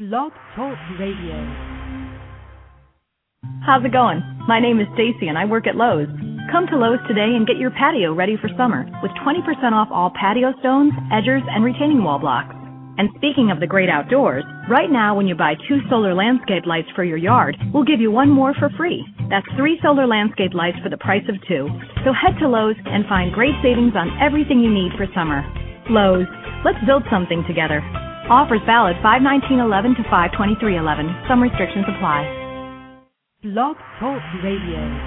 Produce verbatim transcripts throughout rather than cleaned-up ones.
Blog Talk Radio. How's it going? My name is Stacy and I work at Lowe's. Come to Lowe's today and get your patio ready for summer with twenty percent off all patio stones, edgers, and retaining wall blocks. And speaking of the great outdoors, right now when you buy two solar landscape lights for your yard, we'll give you one more for free. That's three solar landscape lights for the price of two. So head to Lowe's and find great savings on everything you need for summer. Lowe's, let's build something together. Offers valid five nineteen eleven to five twenty-three eleven. Some restrictions apply. Blog Talk Radio.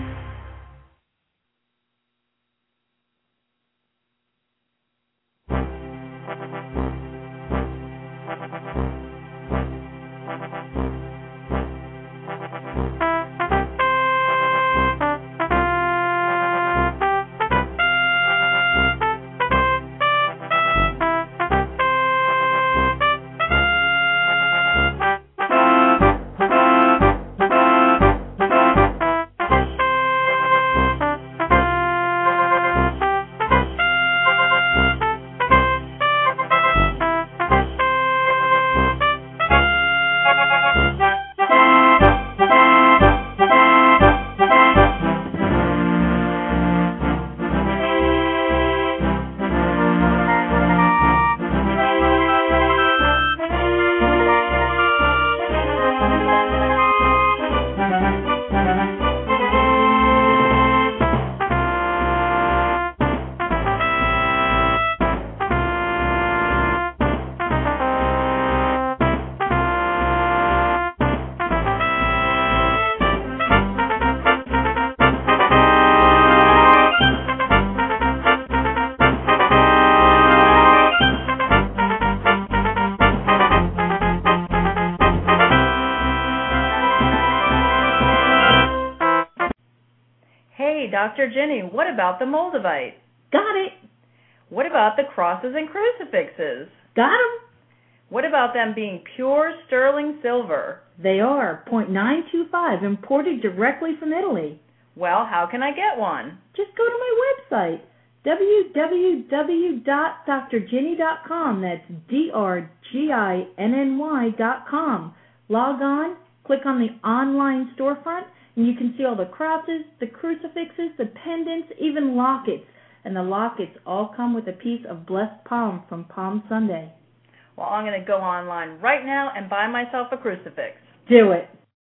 Doctor Jenny, what about the Moldavite? Got it. What about the crosses and crucifixes? Got them. What about them being pure sterling silver? They are, point nine two five, imported directly from Italy. Well, how can I get one? Just go to my website, w w w dot dr ginny dot com. That's D R G I N N Y dot com. Log on, click on the online storefront, and you can see all the crosses, the crucifixes, the pendants, even lockets. And the lockets all come with a piece of blessed palm from Palm Sunday. Well, I'm going to go online right now and buy myself a crucifix. Do it.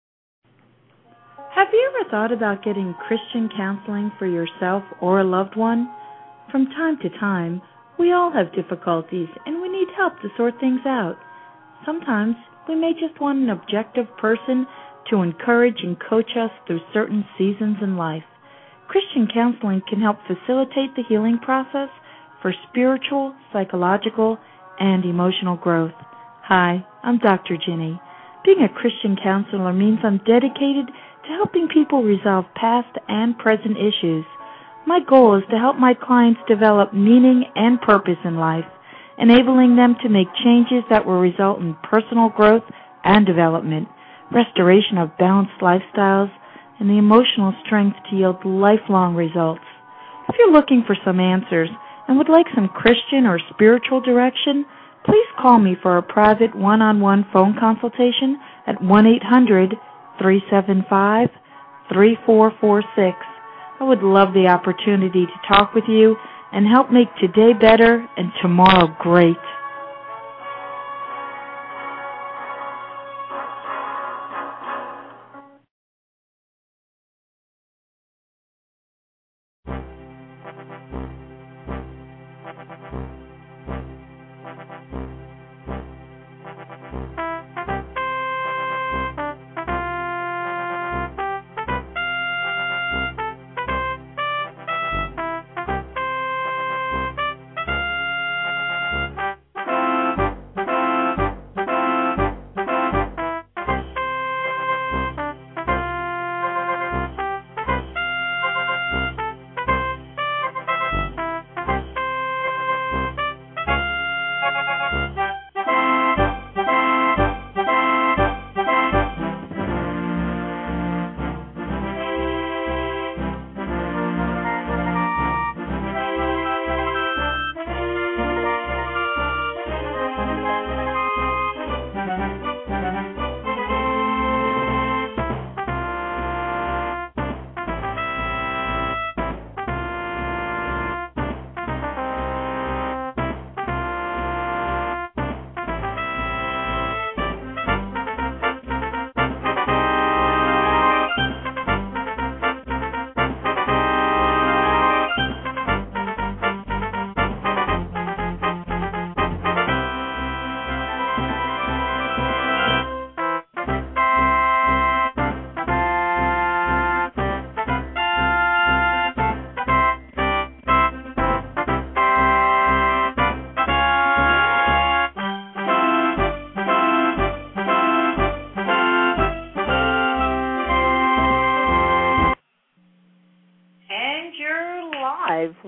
Have you ever thought about getting Christian counseling for yourself or a loved one? From time to time, we all have difficulties and we need help to sort things out. Sometimes we may just want an objective person to encourage and coach us through certain seasons in life. Christian counseling can help facilitate the healing process for spiritual, psychological, and emotional growth. Hi, I'm Doctor Ginny. Being a Christian counselor means I'm dedicated to helping people resolve past and present issues. My goal is to help my clients develop meaning and purpose in life, enabling them to make changes that will result in personal growth and development, restoration of balanced lifestyles, and the emotional strength to yield lifelong results. If you're looking for some answers and would like some Christian or spiritual direction, please call me for a private one-on-one phone consultation at one eight hundred, three seven five, three four four six. I would love the opportunity to talk with you and help make today better and tomorrow great.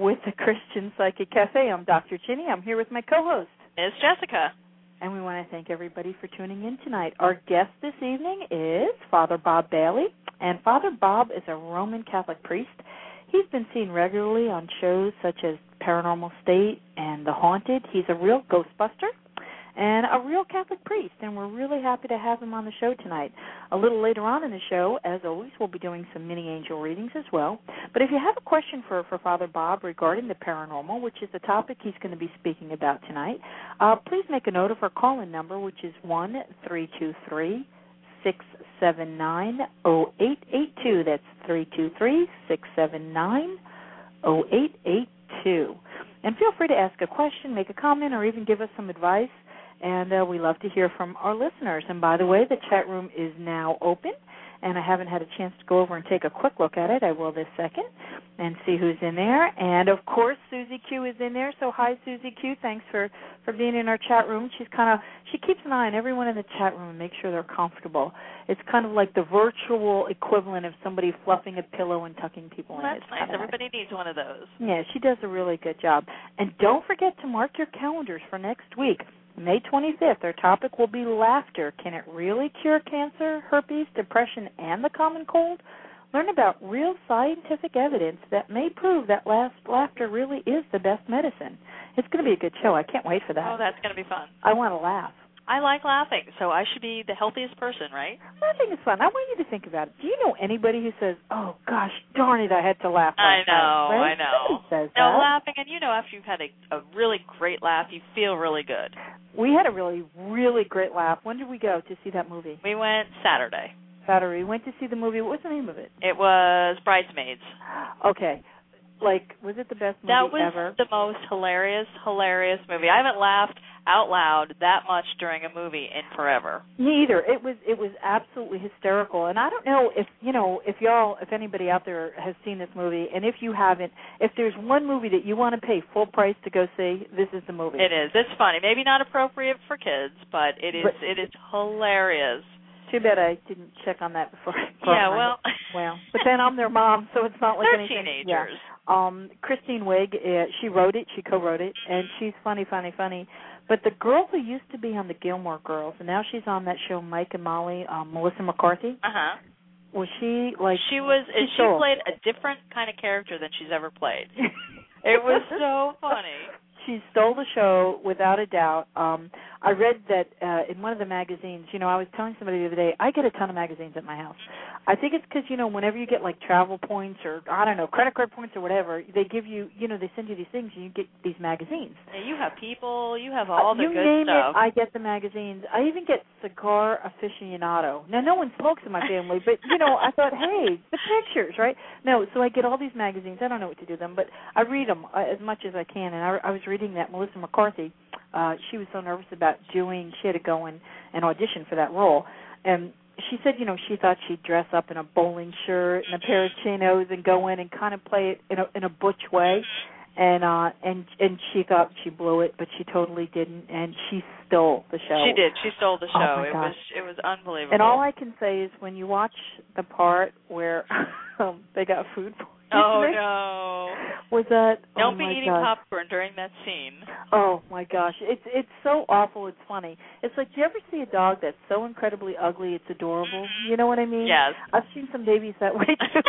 with the Christian Psychic Cafe. I'm Doctor Ginny. I'm here with my co-host, Miss Jessica. And we want to thank everybody for tuning in tonight. Our guest this evening is Father Bob Bailey, and Father Bob is a Roman Catholic priest. He's been seen regularly on shows such as Paranormal State and The Haunted. He's a real Ghostbuster and a real Catholic priest, and we're really happy to have him on the show tonight. A little later on in the show, as always, we'll be doing some mini angel readings as well. But if you have a question for, for Father Bob regarding the paranormal, which is the topic he's going to be speaking about tonight, uh, please make a note of our call-in number, which is one three two three, six seven nine, zero eight eight two. That's three two three, six seven nine, zero eight eight two. And feel free to ask a question, make a comment, or even give us some advice. And uh, we love to hear from our listeners. And by the way, the chat room is now open, and I haven't had a chance to go over and take a quick look at it. I will this second and see who's in there. And, of course, Susie Q is in there. So, hi, Susie Q. Thanks for, for being in our chat room. She's kind of, she keeps an eye on everyone in the chat room and makes sure they're comfortable. It's kind of like the virtual equivalent of somebody fluffing a pillow and tucking people well, in. That's It's nice. nice. Everybody needs one of those. Yeah, she does a really good job. And don't forget to mark your calendars for next week. May twenty-fifth, our topic will be laughter. Can it really cure cancer, herpes, depression, and the common cold? Learn about real scientific evidence that may prove that last laughter really is the best medicine. It's going to be a good show. I can't wait for that. Oh, that's going to be fun. I want to laugh. I like laughing, so I should be the healthiest person, right? Laughing is fun. I want you to think about it. Do you know anybody who says, oh, gosh, darn it, I had to laugh I last know, night, right? I know. Nobody says no, that. laughing, and you know, after you've had a, a really great laugh, you feel really good. We had a really, really great laugh. When did we go to see that movie? We went Saturday. Saturday. We went to see the movie. What was the name of it? It was Bridesmaids. Okay. Like, was it the best movie that was ever? the most hilarious, hilarious movie. I haven't laughed out loud that much during a movie in forever. Me either. It was it was absolutely hysterical. And I don't know if, you know, if y'all, if anybody out there has seen this movie, and if you haven't, if there's one movie that you want to pay full price to go see, this is the movie. It is. It's funny. Maybe not appropriate for kids, but it is. But, it is hilarious. Too bad I didn't check on that before. Yeah, well. Well, but then I'm their mom, so it's not like They're anything. teenagers. Yeah. Um, Christine Wiig, uh, she wrote it, she co-wrote it, and she's funny, funny, funny. But the girl who used to be on the Gilmore Girls, and now she's on that show, Mike and Molly, um, Melissa McCarthy. Uh huh. Was she like? She was. She, she played a different kind of character than she's ever played. It was so funny. She stole the show without a doubt. Um, I read that uh, in one of the magazines. You know, I was telling somebody the other day, I get a ton of magazines at my house. I think it's because, you know, whenever you get like travel points or, I don't know, credit card points or whatever, they give you, you know, they send you these things and you get these magazines. Yeah, you have people, you have all uh, the you good name stuff. It, I get the magazines. I even get Cigar Aficionado. Now, no one smokes in my family, but, you know, I thought, hey, the pictures, right? No, so I get all these magazines. I don't know what to do with them, but I read them uh, as much as I can. And I, I was reading that Melissa McCarthy, uh, she was so nervous about doing, she had to go in and audition for that role. And she said, you know, she thought she'd dress up in a bowling shirt and a pair of chinos and go in and kind of play it in a in a butch way, and uh, and and she thought she blew it, but she totally didn't, and she stole the show. She did. She stole the Oh, show. my it gosh. was it was unbelievable. And all I can say is when you watch the part where um, they got food poisoning. Oh no! Was that? Don't oh be my eating gosh. popcorn during that scene. Oh my gosh, it's it's so awful. It's funny. It's like, do you ever see a dog that's so incredibly ugly it's adorable? You know what I mean? Yes. I've seen some babies that way too.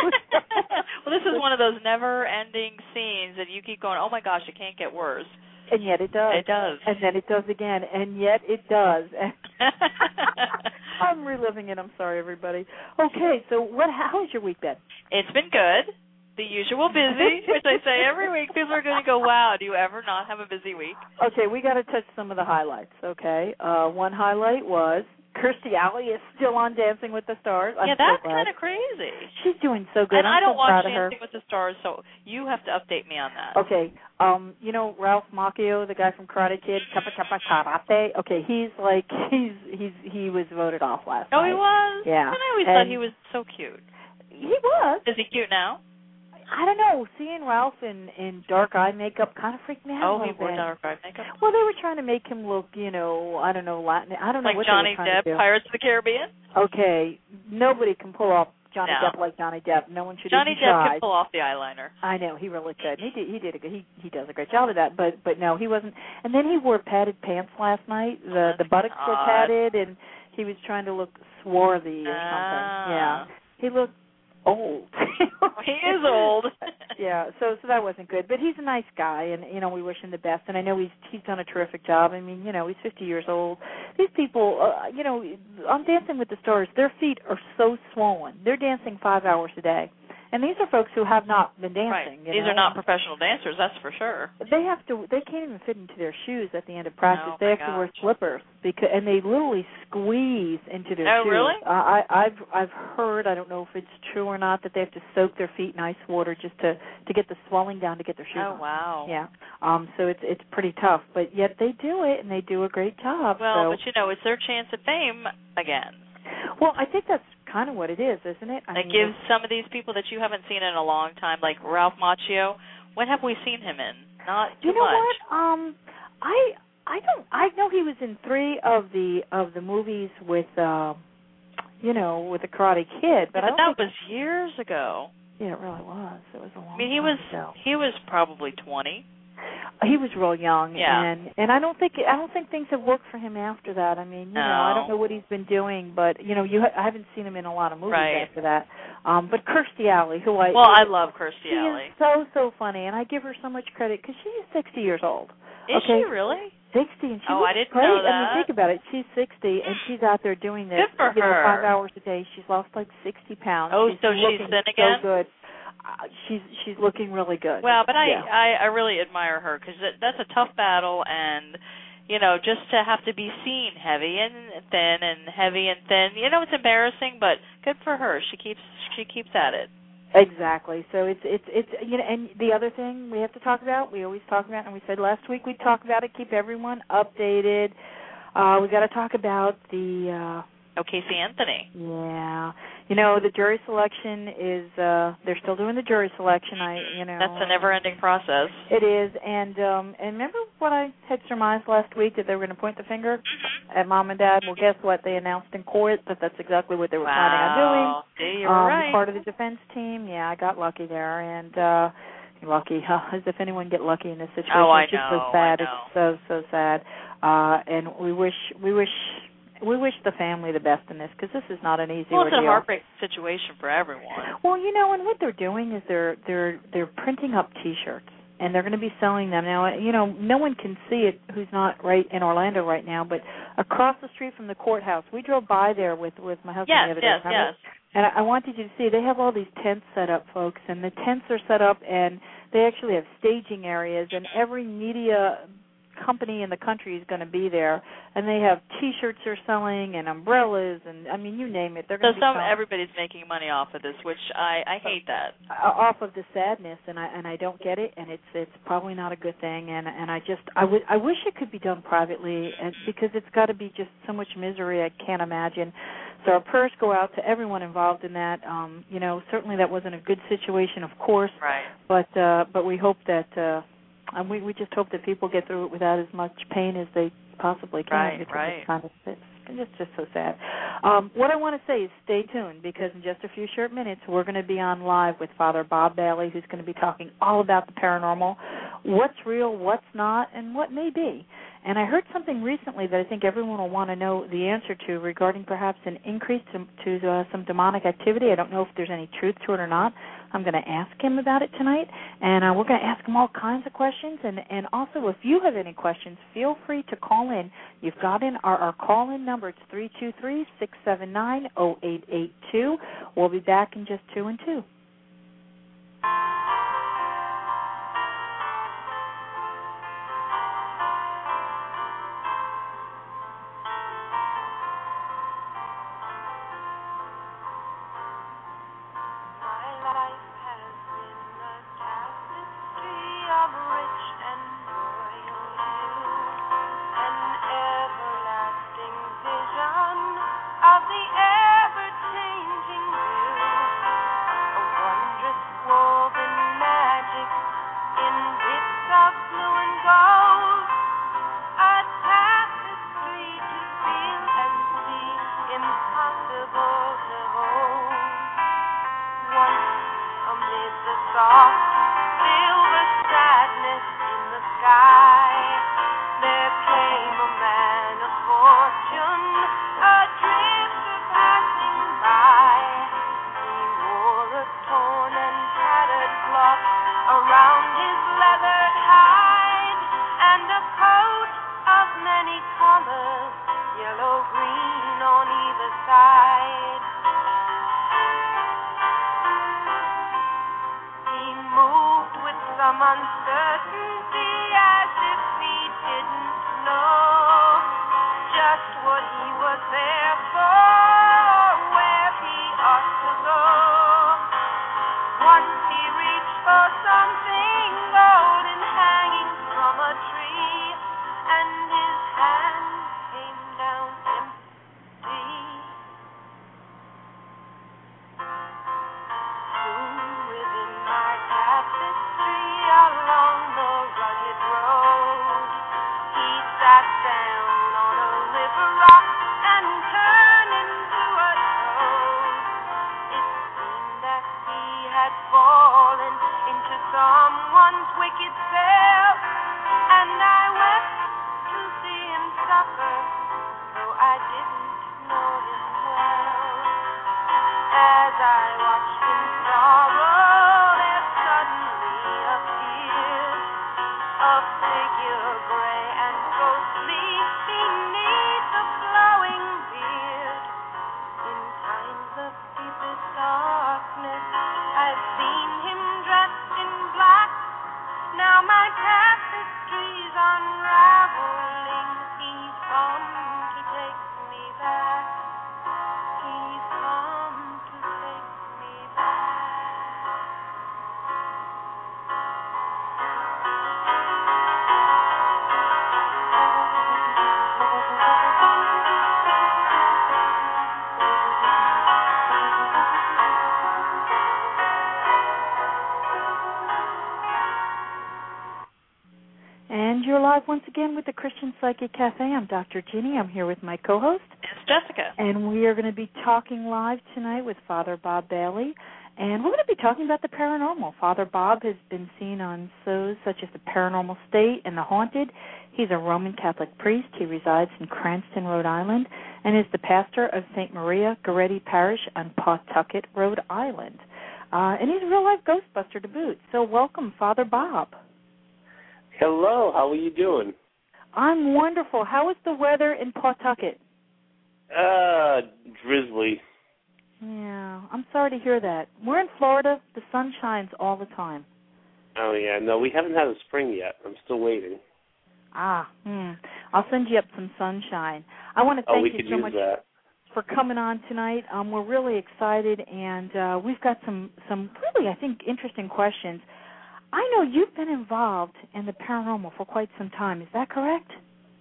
Well, this is one of those never-ending scenes that you keep going, oh my gosh, it can't get worse. And yet it does. It does. And then it does again. And yet it does. I'm reliving it. I'm sorry, everybody. Okay, so what? How has your week been? It's been good. The usual busy, which I say every week. People are going to go, wow, do you ever not have a busy week? Okay, we got to touch some of the highlights, okay? Uh, one highlight was Kirstie Alley is still on Dancing with the Stars. I'm yeah, so that's glad. kind of crazy. She's doing so good. And I'm I don't so watch proud of her. Dancing with the Stars, so you have to update me on that. Okay, um, you know Ralph Macchio, the guy from Karate Kid, Kappa Kappa Karate. Okay, he's like he's he's he was voted off last Oh, night. he was? Yeah. And I always and thought he was so cute. He was. Is he cute now? I don't know. Seeing Ralph in, in dark eye makeup kind of freaked me out. Oh, a he little wore bit. dark eye makeup. Well, they were trying to make him look, you know, I don't know, Latin. I don't know Like what Johnny they were trying Depp, to do. Pirates of the Caribbean? Okay, nobody can pull off Johnny No. Depp like Johnny Depp. No one should Johnny even Depp try. can pull off the eyeliner. I know, he really could. He did. He did a good. He he does a great job of that. But but no, he wasn't. And then he wore padded pants last night. The Oh, the buttocks odd. were padded, and he was trying to look swarthy or Ah. something. Yeah, he looked old. He is old. Yeah, so so that wasn't good. But he's a nice guy, and you know we wish him the best. And I know he's he's done a terrific job. I mean, you know, he's fifty years old. These people, uh, you know, on Dancing with the Stars, their feet are so swollen. They're dancing five hours a day, and these are folks who have not been dancing. Right. You These know? are not professional dancers, that's for sure. They have to. They can't even fit into their shoes at the end of practice. Oh, they my have to wear gosh. slippers because, and they literally squeeze into their Oh, shoes. really? I, I, I've I've heard. I don't know if it's true or not that they have to soak their feet in ice water just to to get the swelling down to get their shoes Oh, on. wow. Yeah. Um. So it's it's pretty tough, but yet they do it and they do a great job. Well, so. but you know, it's their chance at fame again. Well, I think that's kind of what it is, isn't it? I It mean, gives some of these people that you haven't seen in a long time, like Ralph Macchio. What have we seen him in? Not too You know much. what? Um, I I don't. I know he was in three of the of the movies with, uh, you know, with the Karate Kid, but, but I don't that think, was years ago. yeah, it really was. It was a long I mean, he time was ago. he was probably twenty. He was real young, Yeah. and and I don't think I don't think things have worked for him after that. I mean, you know, I don't No. know what he's been doing, but you know, you ha- I haven't seen him in a lot of movies Right. after that. Um, but Kirstie Alley, who I Well, I love Kirstie she Alley. is so so funny, and I give her so much credit because she is sixty years old. Is okay? she really? Sixty, and she Oh, looks I didn't great. know I that. mean, think about it. She's sixty, and she's out there doing this. Good for you know, her. five hours a day. She's lost like sixty pounds. Oh, she's so she's looking thin again? So good. Uh, she's she's looking really good. Well, but I Yeah. I, I really admire her because that's a tough battle, and you know, just to have to be seen heavy and thin and heavy and thin. You know, it's embarrassing, but good for her. She keeps she keeps at it. Exactly. So it's it's it's you know, and the other thing we have to talk about, we always talk about, and we said last week we'd talk about it, keep everyone updated. Uh, we got to talk about the. Uh, Oh, Casey Anthony. Yeah, you know the jury selection is. Uh, they're still doing the jury selection. I, you know. That's a never-ending process. It is, and um, and remember what I had surmised last week that they were going to point the finger at mom and dad. Well, guess what? They announced in court that that's exactly what they were planning on doing. Wow. See, you were um, right. Part of the defense team. Yeah, I got lucky there, and uh, lucky huh, as if anyone get lucky in this situation. Oh, I it's just know, so sad. I know. It's so so sad, uh, and we wish we wish. We wish the family the best in this because this is not an easy Well, it's ordeal. a heartbreak situation for everyone. Well, you know, and what they're doing is they're they're they're printing up T-shirts and they're going to be selling them now. You know, no one can see it who's not right in Orlando right now, but across the street from the courthouse, we drove by there with with my husband Yes, the other day. yes, remember? yes. And I, I wanted you to see they have all these tents set up, folks, and the tents are set up and they actually have staging areas, and every media company in the country is going to be there, and they have T-shirts they're selling and umbrellas, and I mean, you name it. They're So going to be some selling. everybody's making money off of this, which I I hate that. Uh, off of the sadness, and I and I don't get it, and it's it's probably not a good thing, and and I just I would I wish it could be done privately, and because it's got to be just so much misery I can't imagine. So our prayers go out to everyone involved in that. Um, you know, certainly that wasn't a good situation, of course, Right. but uh, but we hope that. Uh, And we, we just hope that people get through it without as much pain as they possibly can. Right, because right. It's, kind of, it's, it's just so sad. Um, what I want to say is stay tuned because in just a few short minutes we're going to be on live with Father Bob Bailey, who's going to be talking all about the paranormal, what's real, what's not, and what may be. And I heard something recently that I think everyone will want to know the answer to regarding perhaps an increase to, to uh, some demonic activity. I don't know if there's any truth to it or not. I'm going to ask him about it tonight, and uh, we're going to ask him all kinds of questions. And, and also, if you have any questions, feel free to call in. You've got in our, our call-in number. It's three two three, six seven nine, zero eight eight two. We'll be back in just two and two. Impossible to hold. soft silver sadness in the sky. There came a man of fortune, a drifter passing by. He wore a torn and tattered cloth around his leathered hide, and a coat of many colors, yellow, green on either side. He moved with some uncertainty, as if he didn't know just what he was there for, where he ought to go. Once he reached for something golden hanging from a tree, and his hand came down empty. Soon within my tapestry along the rugged road, he sat down on a river rock and turned into a toad. It seemed that he had fallen into someone's wicked spell, and I wept to see him suffer, though I didn't know him well. As I watched him sorrow, there suddenly appeared a figure gray and ghostly beneath the flowing beard. In times of deepest darkness, I've seen him dressed in black. Now my tapestry's unraveling. He's come to take me back. He's come to take me back. And you're live once again with the Christian Psychic Cafe. I'm Doctor Ginny. I'm here with my co-host. It's Jessica. And we are going to be talking live tonight with Father Bob Bailey. And we're going to be talking about the paranormal. Father Bob has been seen on shows such as The Paranormal State and The Haunted. He's a Roman Catholic priest. He resides in Cranston, Rhode Island, and is the pastor of Saint Maria Goretti Parish on Pawtucket, Rhode Island. Uh, and he's a real-life ghostbuster to boot. So welcome, Father Bob. Hello, how are you doing? I'm wonderful. How is the weather in Pawtucket? Uh, drizzly. Yeah, I'm sorry to hear that. We're in Florida. The sun shines all the time. Oh, yeah, no, we haven't had a spring yet. I'm still waiting. Ah, hmm. I'll send you up some sunshine. I want to thank oh, we you could so use much that. for coming on tonight. Um, we're really excited, and uh, we've got some, some really, I think, interesting questions. I know you've been involved in the paranormal for quite some time. Is that correct?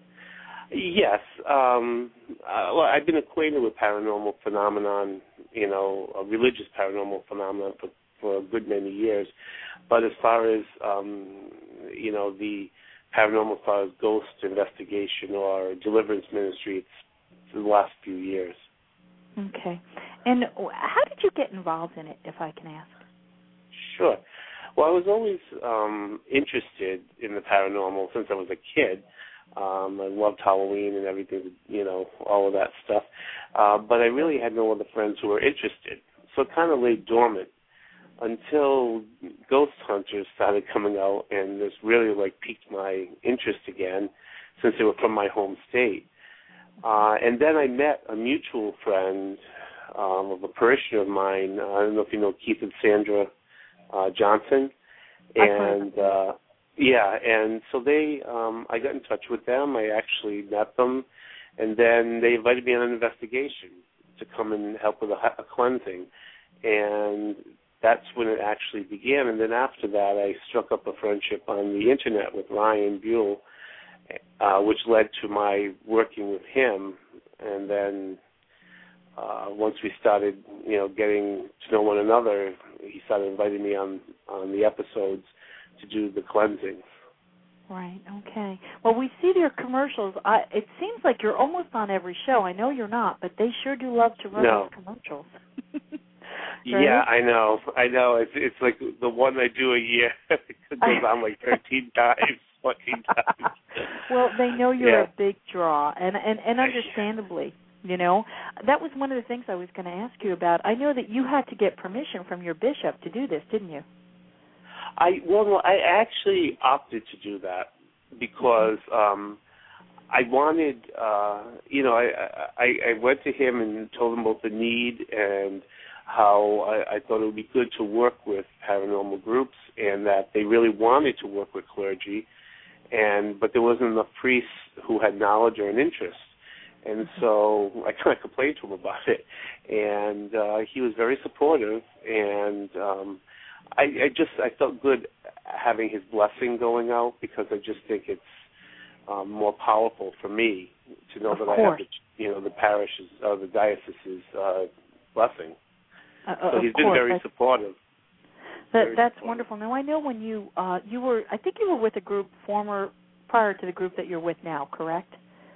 Yes. Um, uh, well, I've been acquainted with paranormal phenomenon, you know, a religious paranormal phenomenon for, for a good many years. But as far as, um, you know, the paranormal as far as ghost investigation or deliverance ministry, it's the last few years. Okay. And how did you get involved in it, if I can ask? Sure. Well, I was always um, interested in the paranormal since I was a kid. Um, I loved Halloween and everything, you know, all of that stuff. Uh, but I really had no other friends who were interested. So it kind of lay dormant until Ghost Hunters started coming out, and this really, like, piqued my interest again since they were from my home state. Uh, and then I met a mutual friend um, of a parishioner of mine. I don't know if you know Keith and Sandra Uh, Johnson, and uh, yeah, and so they, um, I got in touch with them. I actually met them, and then they invited me on an investigation to come and help with a, a cleansing, and that's when it actually began. And then after that, I struck up a friendship on the internet with Ryan Buell, uh, which led to my working with him, and then. Uh, once we started, you know, getting to know one another, he started inviting me on, on the episodes to do the cleansing. Right, okay. Well, we see your commercials. I, it seems like you're almost on every show. I know you're not, but they sure do love to run no. those commercials. right? Yeah, I know. I know. It's it's like the one I do a year. It goes on like thirteen times, fourteen times. Well, they know you're Yeah. a big draw, and, and, and understandably, you know. That was one of the things I was going to ask you about. I know that you had to get permission from your bishop to do this, didn't you? I well, no, I actually opted to do that because um, I wanted, uh, you know, I, I I went to him and told him about the need and how I, I thought it would be good to work with paranormal groups and that they really wanted to work with clergy, and but there wasn't enough priests who had knowledge or an interest. And so I kind of complained to him about it, and uh, he was very supportive, and um, I, I just I felt good having his blessing going out because I just think it's um, more powerful for me to know Of that course. I have the, you know the parish's or the diocese's uh, blessing. Uh, So of he's been course. very That's, supportive. that, Very that's supportive. wonderful. Now, I know when you uh, you were, I think you were with a group former prior to the group that you're with now, correct?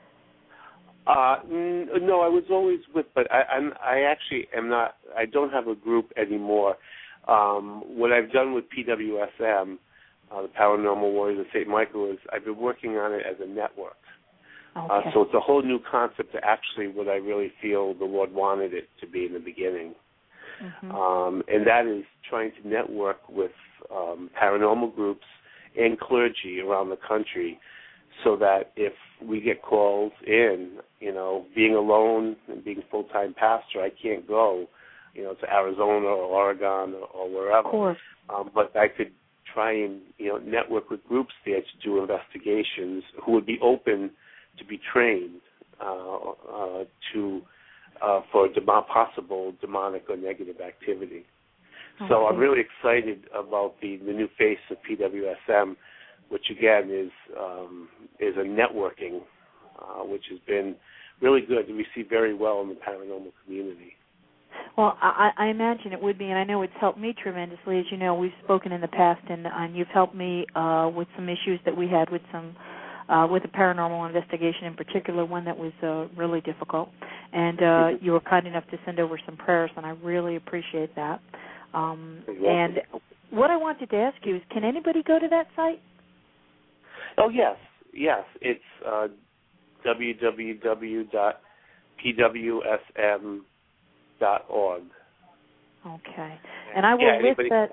Uh, n- no, I was always with, but I, I'm, I actually am not. I don't have a group anymore. Um, what I've done with P W S M, uh, the Paranormal Warriors of Saint Michael, is I've been working on it as a network. Okay. Uh, so it's a whole new concept to actually what I really feel the Lord wanted it to be in the beginning. Mm-hmm. Um, and that is trying to network with um, paranormal groups and clergy around the country so that if we get calls in, you know, being alone and being full-time pastor, I can't go, you know, to Arizona or Oregon or, or wherever. Of course. Um, but I could try and, you know, network with groups there to do investigations who would be open to be trained uh, uh, to uh, for dem- possible demonic or negative activity. Okay. So I'm really excited about the, the new face of P W S M, which again is um, is a networking, uh, which has been really good and received very well in the paranormal community. Well, I, I imagine it would be, and I know it's helped me tremendously. As you know, we've spoken in the past, and, and you've helped me uh, with some issues that we had with some uh, with a paranormal investigation, in particular, one that was uh, really difficult. And uh, Mm-hmm. you were kind enough to send over some prayers, and I really appreciate that. Um, You're and welcome. what I wanted to ask you is, can anybody go to that site? Oh, yes, yes. It's uh, w w w dot p w s m dot org. Okay. And I will Yeah, list anybody- that.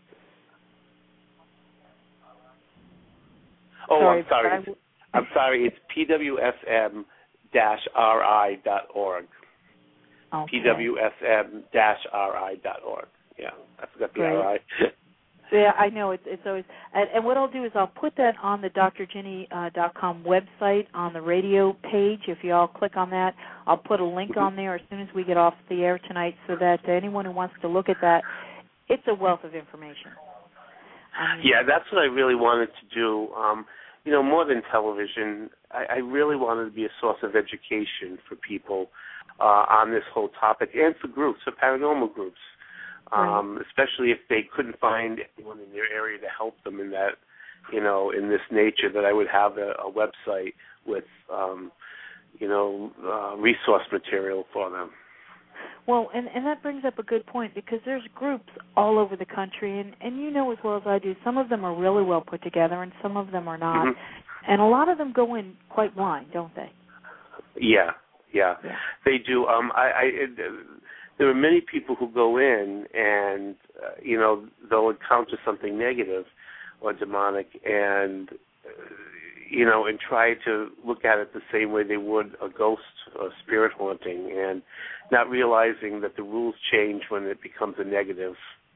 Oh, Sorry, I'm sorry. but I It's, will- I'm sorry. It's p w s m dash r i dot org. Okay. p w s m dash r i dot org. Yeah, I forgot the Great. R I. Yeah, I know. It's it's always, and, and what I'll do is I'll put that on the d r ginny dot com website on the radio page. If you all click on that, I'll put a link Mm-hmm. on there as soon as we get off the air tonight, so that anyone who wants to look at that, it's a wealth of information. I mean, Yeah, that's what I really wanted to do. Um, you know, more than television, I, I really wanted to be a source of education for people uh, on this whole topic, and for groups, for paranormal groups, um, right. especially if they couldn't find anyone in their area to help them in that, you know, in this nature, that I would have a, a website with, um, you know, uh, resource material for them. Well, and, and that brings up a good point, because there's groups all over the country, and, and you know as well as I do, some of them are really well put together and some of them are not. Mm-hmm. And a lot of them go in quite blind, don't they? Yeah, yeah, yeah. they do. Um, I, I it, there are many people who go in and, uh, you know, they'll encounter something negative or demonic and, uh, you know, and try to look at it the same way they would a ghost or spirit haunting, and not realizing that the rules change when it becomes a negative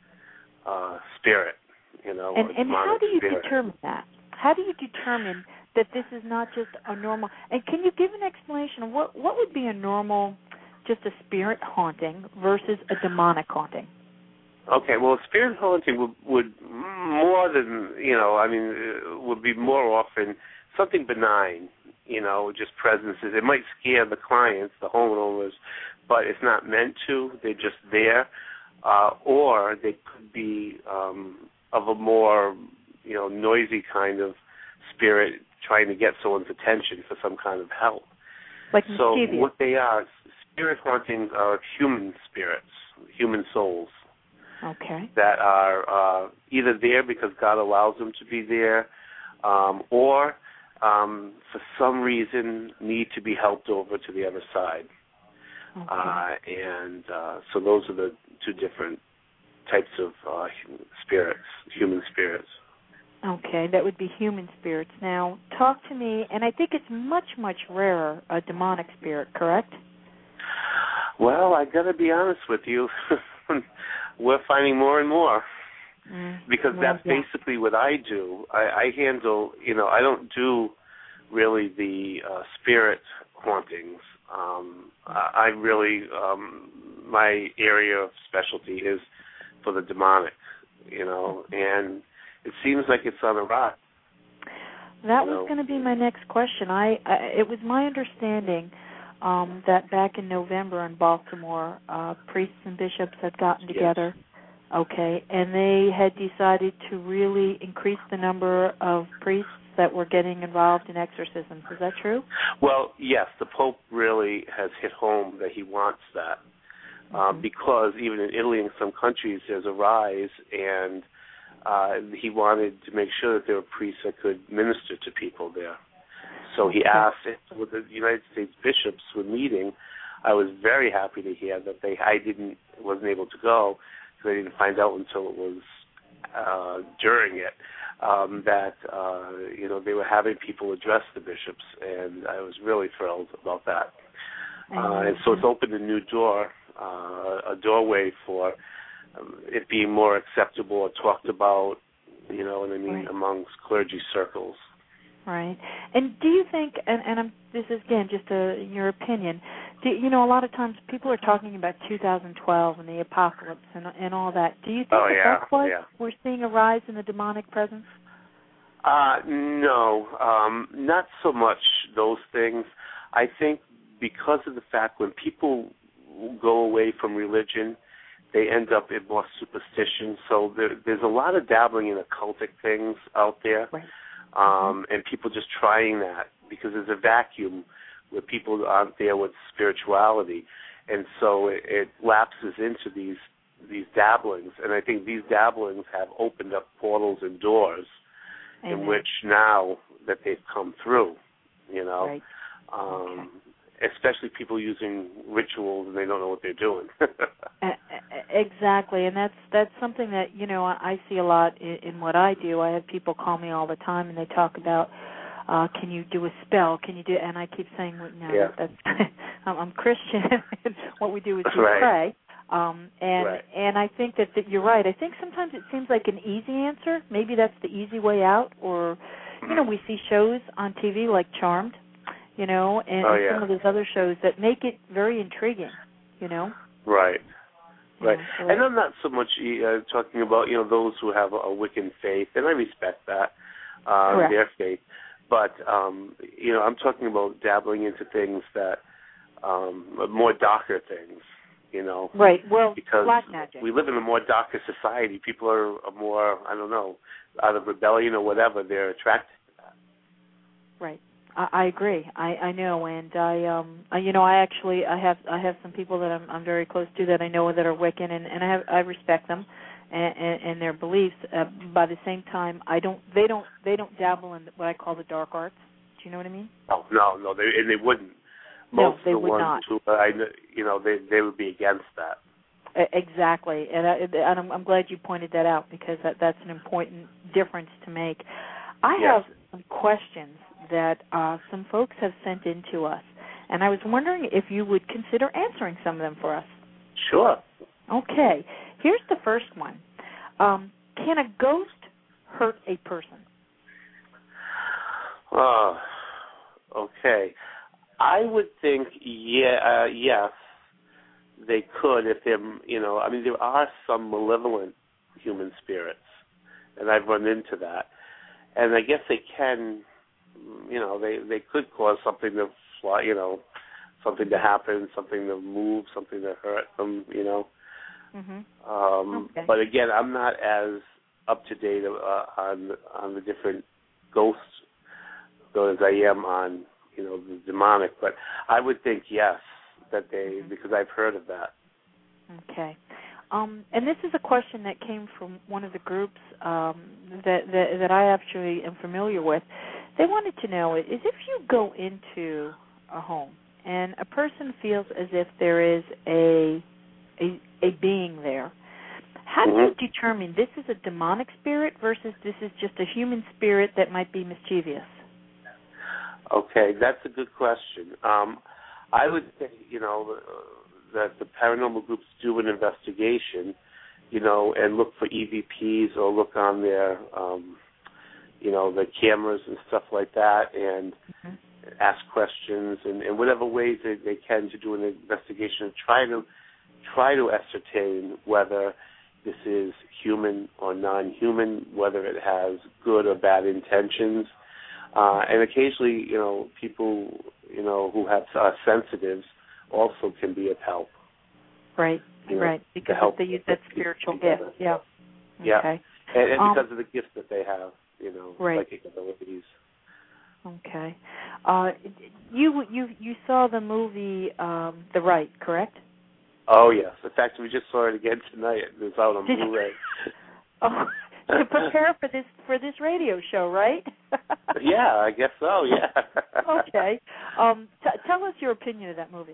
uh, spirit, you know. And, and how do you spirit. determine that? How do you determine that this is not just a normal? And can you give an explanation of what what would be a normal, just a spirit haunting versus a demonic haunting? Okay, well, spirit haunting would, would more than, you know, I mean, would be more often something benign, you know, just presences. It might scare the clients, the homeowners, but it's not meant to. They're just there. Uh, or they could be um, of a more, you know, noisy kind of spirit trying to get someone's attention for some kind of help. Like so mischievous. What they are, spirit hauntings are human spirits, human souls. Okay. that are uh, either there because God allows them to be there, um, or um, for some reason need to be helped over to the other side. Okay. Uh, and uh, so those are the two different types of uh, spirits, human spirits. Okay, that would be human spirits. Now, talk to me, and I think it's much, much rarer, a demonic spirit, correct? Well, I got to be honest with you. We're finding more and more. Mm, because well, that's yeah. basically what I do. I, I handle, you know, I don't do really the uh, spirit hauntings. Um, I, I really, um, my area of specialty is for the demonic, you know, and it seems like it's on the rise. That you was know. going to be my next question. I, I it was my understanding um, that back in November in Baltimore, uh, priests and bishops had gotten together. Yes. Okay, and they had decided to really increase the number of priests that were getting involved in exorcisms. Is that true? Well, yes, the Pope really has hit home that he wants that, mm-hmm. um, because even in Italy and some countries there's a rise, and uh, he wanted to make sure that there were priests that could minister to people there. So he okay. asked if with the United States bishops were meeting. I was very happy to hear that they I didn't wasn't able to go. I didn't find out until it was uh, during it um, that uh, you know they were having people address the bishops, and I was really thrilled about that. Uh, and so it's opened a new door, uh, a doorway for um, it being more acceptable or talked about, you know what I mean, right. amongst clergy circles. Right. And do you think, and, and I'm, this is, again, just a, your opinion, do, you know, a lot of times people are talking about two thousand twelve and the apocalypse and, and all that. Do you think oh, that yeah, that's why yeah. we're seeing a rise in the demonic presence? Uh, no, um, not so much those things. I think because of the fact when people go away from religion, they end up in more superstition. So there, there's a lot of dabbling in occultic things out there. Right. Um, and people just trying that because there's a vacuum where people aren't there with spirituality, and so it, it lapses into these these dabblings. And I think these dabblings have opened up portals and doors Amen. in which now that they've come through, you know, right. um, okay. especially people using rituals and they don't know what they're doing. Exactly, and that's that's something that, you know, I see a lot in, in what I do. I have people call me all the time, and they talk about, uh, can you do a spell? Can you do? And I keep saying, well, no, yeah. that's I'm, I'm Christian. And what we do is we right. pray. Um, and right. and I think that, that you're right. I think sometimes it seems like an easy answer. Maybe that's the easy way out. Or, you know, we see shows on T V like Charmed, you know, and, oh, and yeah. some of those other shows that make it very intriguing, you know. Right. Right, yeah, and I'm not so much uh, talking about, you know, those who have a, a Wiccan faith, and I respect that, uh, their faith, but, um, you know, I'm talking about dabbling into things that, um, more darker things, you know. Right, well, because black magic. we live in a more darker society. People are, are more, I don't know, out of rebellion or whatever, they're attracted to that. Right. I, I agree. I, I know, and I, um, I, you know, I actually, I have, I have some people that I'm, I'm very close to that I know that are Wiccan, and, and I have, I respect them and, and, and their beliefs. Uh, by the same time, I don't, they don't, they don't dabble in what I call the dark arts. Do you know what I mean? Oh no, no, they and they wouldn't. No, Most they of the would ones not. who, I, you know, they they would be against that. Exactly, and, I, and I'm, I'm glad you pointed that out because that, that's an important difference to make. I yes. have some questions that uh, some folks have sent in to us, and I was wondering if you would consider answering some of them for us. Sure. Okay. Here's the first one. Um, can a ghost hurt a person? Oh, okay. I would think, yeah, uh, yes, they could if they're, you know, I mean, there are some malevolent human spirits, and I've run into that. And I guess they can, you know, they, they could cause something to fly, you know, something to happen, something to move, something to hurt them, you know. Mm-hmm. Um, okay. But again, I'm not as up to date uh, on on the different ghosts as I am on, you know, the demonic. But I would think yes, that they, mm-hmm. because I've heard of that. Okay. Um, and this is a question that came from one of the groups um, that, that that I actually am familiar with. They wanted to know is if you go into a home and a person feels as if there is a a, a being there, how do you determine this is a demonic spirit versus this is just a human spirit that might be mischievous? Okay, that's a good question. Um, I would say, you know, uh, that the paranormal groups do an investigation, you know, and look for E V Ps or look on their, um, you know, the cameras and stuff like that, and mm-hmm. ask questions and, and whatever ways they, they can to do an investigation and try to try to ascertain whether this is human or non-human, whether it has good or bad intentions. Uh, and occasionally, you know, people, you know, who have uh, sensitives also can be of help. Right, you know, right, because they use that spiritual gift. Yeah. Yeah. Okay. And, and um, because of the gifts that they have, you know, right. psychic abilities. Okay. Uh, you you you saw the movie um, The Rite, correct? Oh yes. In fact, we just saw it again tonight. It's out on Did Blu-ray. Oh, to prepare for this for this radio show, right? Yeah, I guess so. Yeah. Okay. Um, t- tell us your opinion of that movie.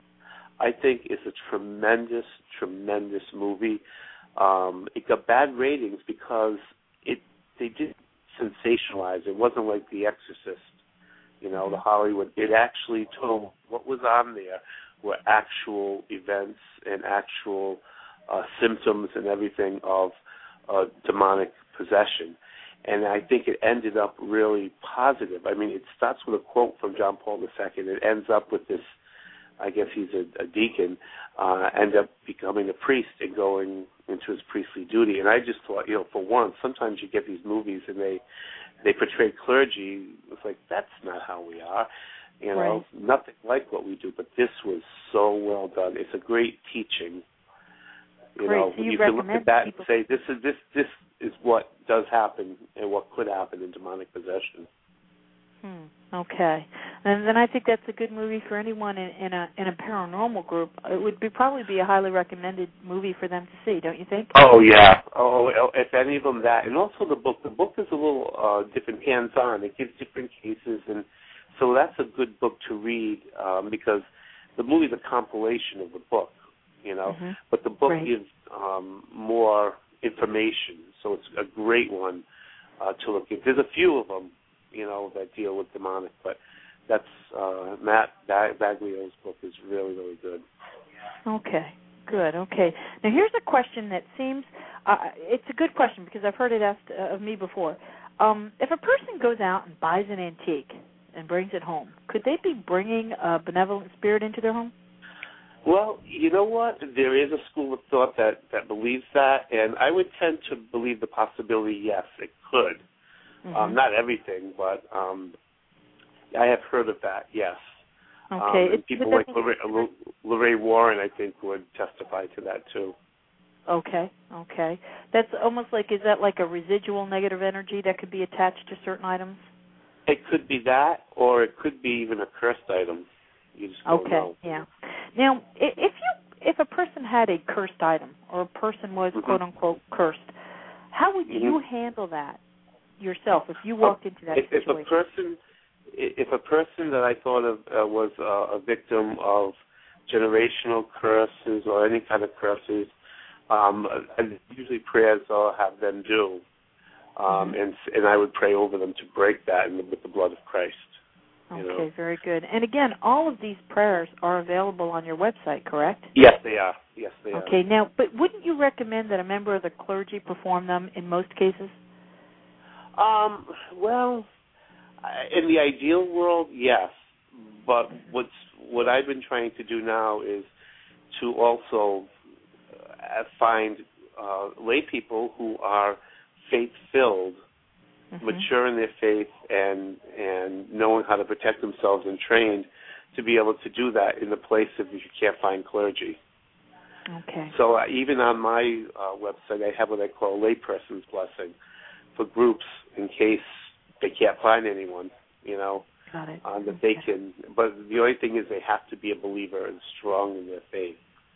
I think it's a tremendous, tremendous movie. Um, it got bad ratings because it they did sensationalize. It wasn't like The Exorcist, you know, the Hollywood. It actually told what was on there were actual events and actual uh, symptoms and everything of uh, demonic possession. And I think it ended up really positive. I mean, it starts with a quote from John Paul the Second. It ends up with this, I guess he's a, a deacon, uh, end up becoming a priest and going into his priestly duty. And I just thought, you know, for once, sometimes you get these movies and they they portray clergy. It's like, that's not how we are. You know, right. Nothing like what we do. But this was so well done. It's a great teaching. You great. know, so you, you can look at that people... and say, this is this this is what does happen and what could happen in demonic possession. Hmm. Okay, and then I think that's a good movie for anyone in, in a in a paranormal group. It would be probably be a highly recommended movie for them to see, don't you think? Oh yeah. Oh, if any of them that, and also the book. The book is a little uh, different, hands-on. It gives different cases, and so that's a good book to read um, because the movie is a compilation of the book, you know. Mm-hmm. But the book right. gives um, more information, so it's a great one uh, to look at. There's a few of them, you know, that deal with demonic, but that's uh, Matt Baglio's book is really, really good. Okay, good. Okay. Now here's a question that seems uh, it's a good question because I've heard it asked uh, of me before. Um, if a person goes out and buys an antique and brings it home, could they be bringing a benevolent spirit into their home? Well, you know what? There is a school of thought that, that believes that, and I would tend to believe the possibility, yes, it could. Mm-hmm. Um, not everything, but um, I have heard of that, yes. Okay. Um, and people like Lorraine, Lorraine Warren, I think, would testify to that, too. Okay, okay. That's almost like, is that like a residual negative energy that could be attached to certain items? It could be that, or it could be even a cursed item. You just don't okay, know. yeah. Now, if you if a person had a cursed item, or a person was, mm-hmm. quote-unquote, cursed, how would mm-hmm. you handle that yourself if you walked into that if, situation? If a person, if a person that I thought of uh, was uh, a victim of generational curses or any kind of curses, um, and usually prayers I'll have them do, um, mm-hmm. and and I would pray over them to break that in the, with the blood of Christ. Okay, know? very good. And again, all of these prayers are available on your website, correct? Yes, they are. Yes, they okay, are. Okay, now, but wouldn't you recommend that a member of the clergy perform them in most cases? Um, well, in the ideal world, yes. But what's what I've been trying to do now is to also uh, find uh, lay people who are faith-filled, mm-hmm. mature in their faith, and and knowing how to protect themselves and trained to be able to do that in the place if you can't find clergy. Okay. So uh, even on my uh, website, I have what I call a layperson's blessing for groups in case they can't find anyone, you know, Got it. Um, that okay. they can. But the only thing is they have to be a believer and strong in their faith.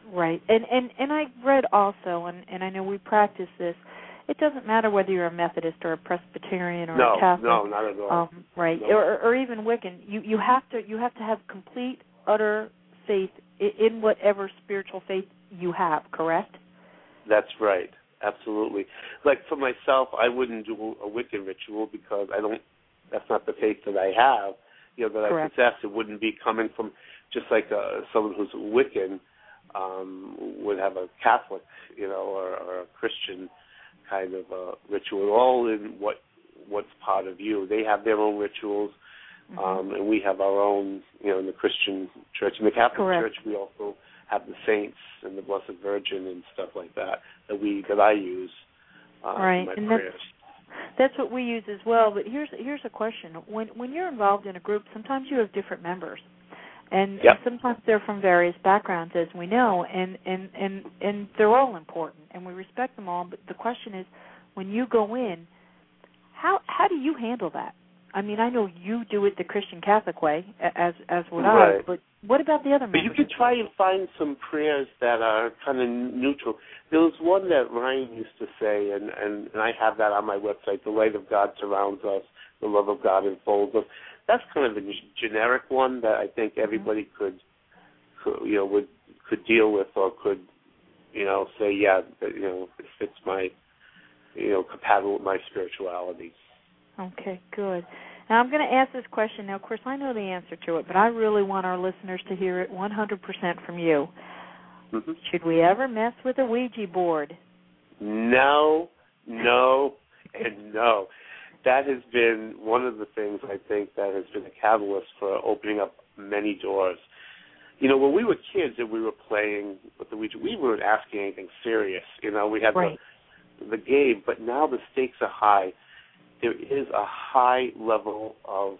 Right. And and and I read also, and and I know we practice this. It doesn't matter whether you're a Methodist or a Presbyterian or no, a Catholic. No, not at all. Um, right. No. Or, or even Wiccan. You you have to you have to have complete, utter faith in whatever spiritual faith you have. Correct? That's right. Absolutely. Like for myself, I wouldn't do a Wiccan ritual because I don't. That's not the faith that I have. You know, that Correct. I possess. It wouldn't be coming from just like uh, someone who's Wiccan um, would have a Catholic, you know, or, or a Christian kind of uh, ritual. All in what what's part of you. They have their own rituals, mm-hmm. um, and we have our own. You know, in the Christian church, in the Catholic Correct. church, we also have the saints and the Blessed Virgin and stuff like that that we that I use uh, right. in my and prayers. That's, that's what we use as well. But here's here's a question: when when you're involved in a group, sometimes you have different members, and, yep. and sometimes they're from various backgrounds, as we know, and, and, and, and they're all important, and we respect them all. But the question is, when you go in, how how do you handle that? I mean, I know you do it the Christian Catholic way, as as would right. I, but what about the other But members? you could try and find some prayers that are kind of neutral. There was one that Ryan used to say, and, and, and I have that on my website, the light of God surrounds us, the love of God enfolds us. That's kind of a generic one that I think everybody could, could you know, would could deal with or could, you know, say, yeah, that, you know, it fits my, you know, compatible with my spirituality. Okay, good. Now, I'm going to ask this question. Now, of course, I know the answer to it, but I really want our listeners to hear it one hundred percent from you. Mm-hmm. Should we ever mess with a Ouija board? No, no, and no. That has been one of the things I think that has been a catalyst for opening up many doors. You know, when we were kids and we were playing with the Ouija, we weren't asking anything serious. You know, we had right. the, the game, but now the stakes are high. There is a high level of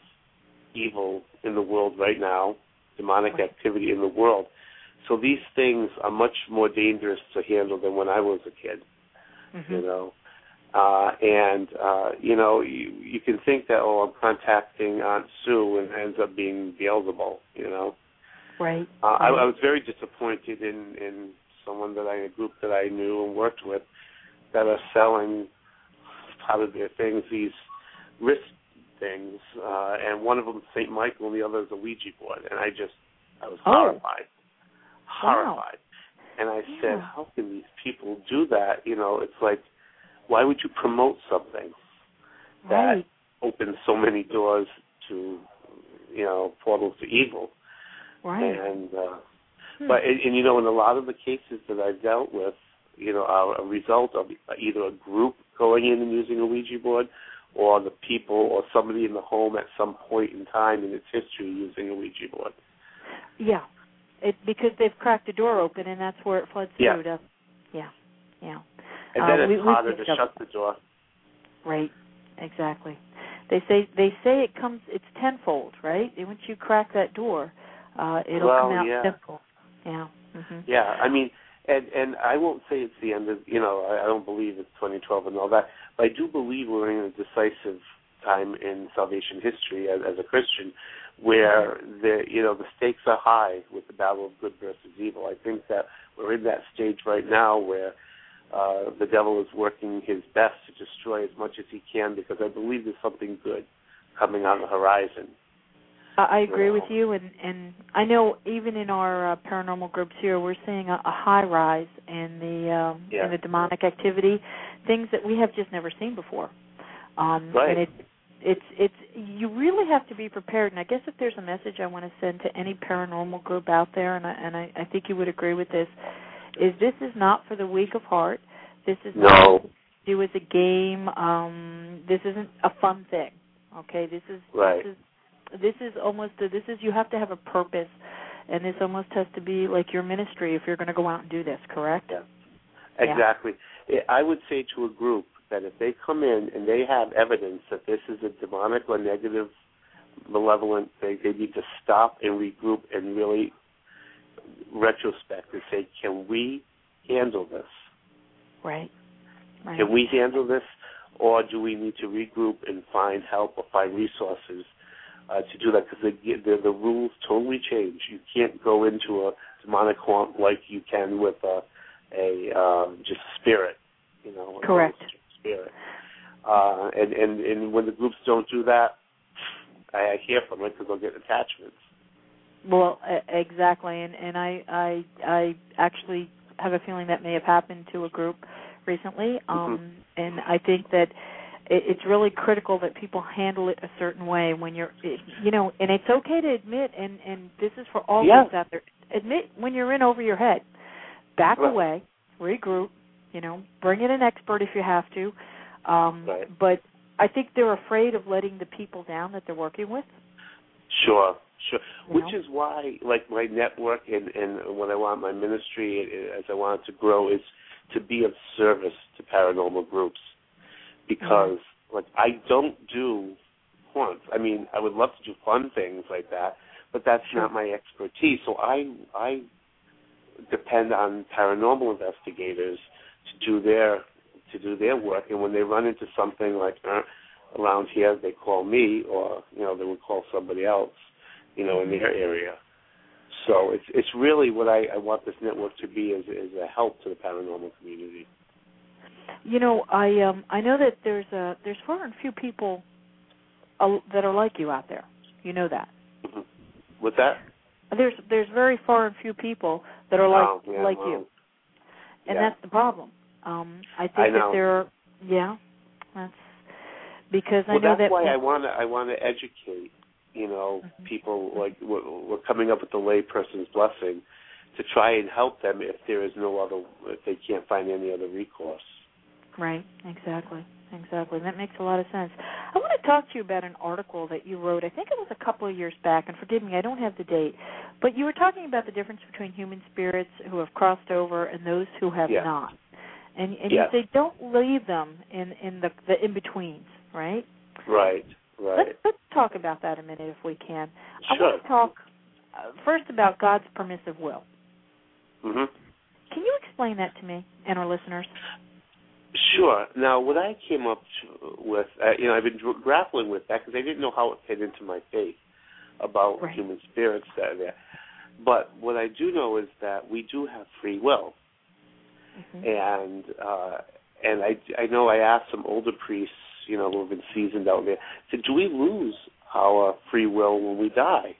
evil in the world right now, demonic right. activity in the world. So these things are much more dangerous to handle than when I was a kid, mm-hmm. you know. Uh, and, uh, you know, you, you can think that, oh, I'm contacting Aunt Sue, and it ends up being Beelzebul, you know. Right. Uh, right. I, I was very disappointed in, in someone that I, a group that I knew and worked with that are selling part of their things, these wrist things, uh, and one of them is Saint Michael and the other is a Ouija board. And I just, I was oh. horrified. Horrified. Wow. And I yeah. said, how can these people do that? You know, it's like, why would you promote something that right. opens so many doors to, you know, portals to evil? Right. And, uh, hmm. but, and, and, you know, in a lot of the cases that I've dealt with, you know, are a result of either a group going in and using a Ouija board or the people or somebody in the home at some point in time in its history using a Ouija board. Yeah. It, because they've cracked the door open, and that's where it floods yeah. through. To, yeah, yeah. And then uh, it's we, harder we to shut the door. Right, exactly. They say they say it comes. It's tenfold, right? Once you crack that door, uh, it'll well, come out yeah. tenfold. Yeah. Mm-hmm. Yeah. I mean, and and I won't say it's the end of. You know, I, I don't believe it's twenty twelve and all that, but I do believe we're in a decisive time in salvation history as, as a Christian, where the you know the stakes are high with the battle of good versus evil. I think that we're in that stage right now where uh, the devil is working his best to destroy as much as he can, because I believe there's something good coming on the horizon. I agree with you, and, and I know even in our uh, paranormal groups here, we're seeing a, a high rise in the um, yeah. in the demonic activity, things that we have just never seen before. Um, right. And it, it's it's you really have to be prepared. And I guess if there's a message I want to send to any paranormal group out there, and I, and I, I think you would agree with this, is this is not for the weak of heart. This is no. not to do as a game. Um, this isn't a fun thing. Okay, this is right. this is. This is almost, a, this is, you have to have a purpose, and this almost has to be like your ministry if you're going to go out and do this, correct? Yeah, exactly. Yeah. I would say to a group that if they come in and they have evidence that this is a demonic or negative, malevolent thing, they need to stop and regroup and really retrospect and say, can we handle this? Right. right. Can we handle this, or do we need to regroup and find help or find resources Uh, to do that, because the, the the rules totally change. You can't go into a demonic haunt like you can with a, a um, just spirit, you know. Correct. Spirit. Uh, and, and, and when the groups don't do that, I, I hear from it because they'll get attachments. Well, exactly, and, and I, I I actually have a feeling that may have happened to a group recently, um, mm-hmm. and I think that it, it's really critical that people handle it a certain way when you're, you know, and it's okay to admit, and, and this is for all yeah. groups out there, admit when you're in over your head, back right. away, regroup, you know, bring in an expert if you have to, um, right. but I think they're afraid of letting the people down that they're working with. Sure, sure. You Which know? is why, like, my network and, and what I want my ministry, as I want it to grow, is to be of service to paranormal groups. Because, mm-hmm. like, I don't do haunts. I mean, I would love to do fun things like that, but that's sure. not my expertise. So I I depend on paranormal investigators to do their to do their work. And when they run into something like uh, around here, they call me, or you know, they would call somebody else, you know, in their area. So it's it's really what I, I want this network to be is is a help to the paranormal community. You know, I um I know that there's a there's far and few people uh, that are like you out there. You know that. Mm-hmm. What's that? There's there's very far and few people that are like oh, yeah, like well, you, and yeah. that's the problem. Um, I think I that know. there are yeah, that's because well, I know that's that why I want to I want to educate. You know, mm-hmm. people like we're, we're coming up with the layperson's blessing to try and help them if there is no other if they can't find any other recourse. Right. Exactly. Exactly. That makes a lot of sense. I want to talk to you about an article that you wrote. I think it was a couple of years back, and forgive me, I don't have the date. But you were talking about the difference between human spirits who have crossed over and those who have yeah. not. And, and yes. you say don't leave them in, in the, the in-betweens, right? Right, right. Let's, let's talk about that a minute if we can. Sure. I want to talk uh, first about God's permissive will. Mm-hmm. Can you explain that to me and our listeners? Sure. Now, what I came up to, with, uh, you know, I've been dr- grappling with that because I didn't know how it fit into my faith about right. human spirits that are there. But what I do know is that we do have free will. Mm-hmm. And uh, and I, I know I asked some older priests, you know, who have been seasoned out there, said, do we lose our free will when we die?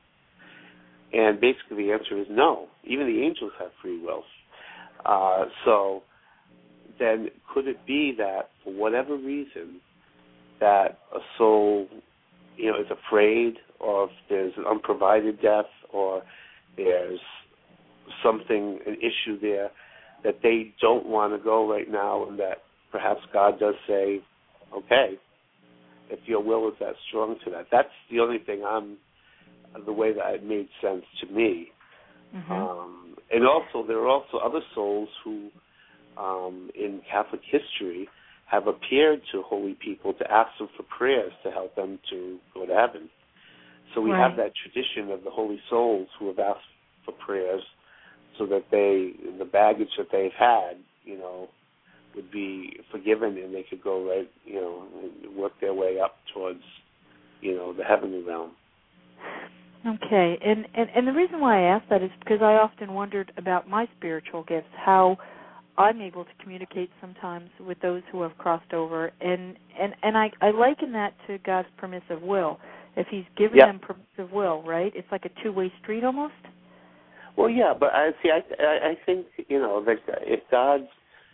And basically the answer is no. Even the angels have free will. Uh, so then could it be that for whatever reason that a soul, you know, is afraid, or if there's an unprovided death, or there's something, an issue there, that they don't want to go right now, and that perhaps God does say, okay, if your will is that strong to that. That's the only thing I'm, the way that it made sense to me. Mm-hmm. Um, and also, there are also other souls who, um, in Catholic history, have appeared to holy people to ask them for prayers to help them to go to heaven. So we right. have that tradition of the holy souls who have asked for prayers so that they, the baggage that they've had, you know, would be forgiven, and they could go right, you know, and work their way up towards, you know, the heavenly realm. Okay, and, and, and the reason why I asked that is because I often wondered about my spiritual gifts, how I'm able to communicate sometimes with those who have crossed over, and, and, and I, I liken that to God's permissive will. If he's given yep. them permissive will, right, it's like a two-way street almost? Well, yeah, but I see. I, I, I think, you know, that if God's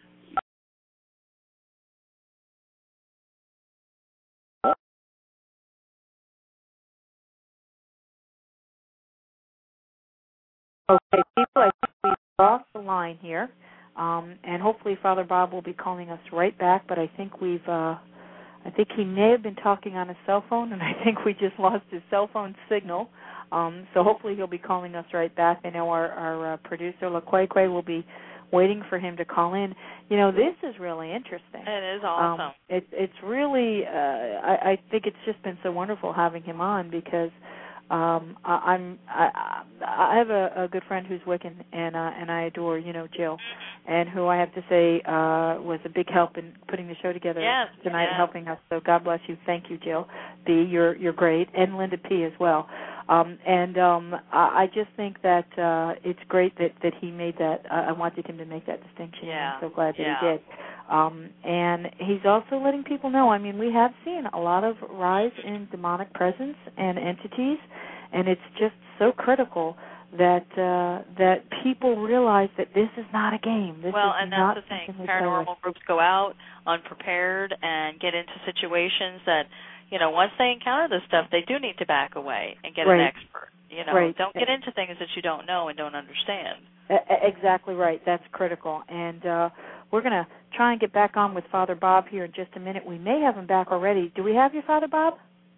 Okay, people, I think we've lost the line here, um, and hopefully Father Bob will be calling us right back, but I think we've, uh, I think he may have been talking on his cell phone, and I think we just lost his cell phone signal, um, so hopefully he'll be calling us right back. I know our, our uh, producer, LaQuaque, will be waiting for him to call in. You know, this is really interesting. It is awesome. Um, it, it's really, uh, I, I think it's just been so wonderful having him on because Um, I, I'm I, I have a, a good friend who's Wiccan, and uh, and I adore, you know, Jill, and who I have to say uh, was a big help in putting the show together yes, tonight, yes. helping us. So God bless you. Thank you, Jill B. You're you're great, and Linda P. as well. Um, and um, I, I just think that uh, it's great that, that he made that. Uh, I wanted him to make that distinction. Yeah. I'm so glad that yeah. he did. Um, and he's also letting people know. I mean, we have seen a lot of rise in demonic presence and entities, and it's just so critical that uh, that people realize that this is not a game. This well, is and not that's the thing. something they Paranormal play with. groups go out unprepared and get into situations that, you know, once they encounter this stuff, they do need to back away and get right. an expert. You know, right. don't get into things that you don't know and don't understand. Exactly right. That's critical. And uh, we're going to try and get back on with Father Bob here in just a minute. We may have him back already. Do we have you, Father Bob?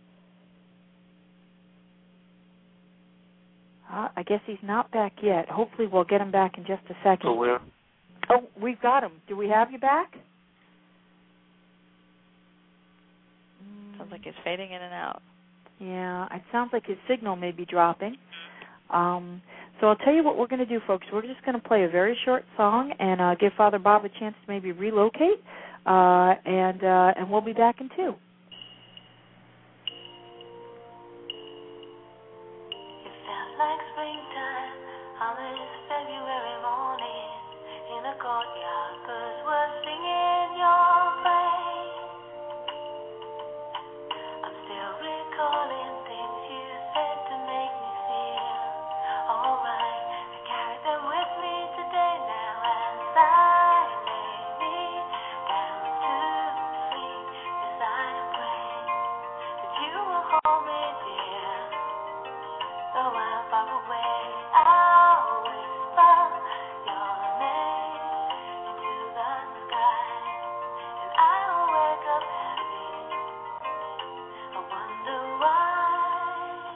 Uh, I guess he's not back yet. Hopefully we'll get him back in just a second. So where? Oh, we've got him. Do we have you back? Sounds like it's fading in and out. Yeah, it sounds like his signal may be dropping. Um, so I'll tell you what we're going to do, folks. We're just going to play a very short song and uh, give Father Bob a chance to maybe relocate, uh, and uh, and we'll be back in two. It felt like springtime on this February morning in a courtyard. Birds were singing your praise. I'm still recalling things you said to make me feel alright. I carry them with me today now as I lay me down to sleep. As I pray that you will hold me dear. Though I'm far away, I'll whisper your name into the sky, and I'll wake up happy. I wonder why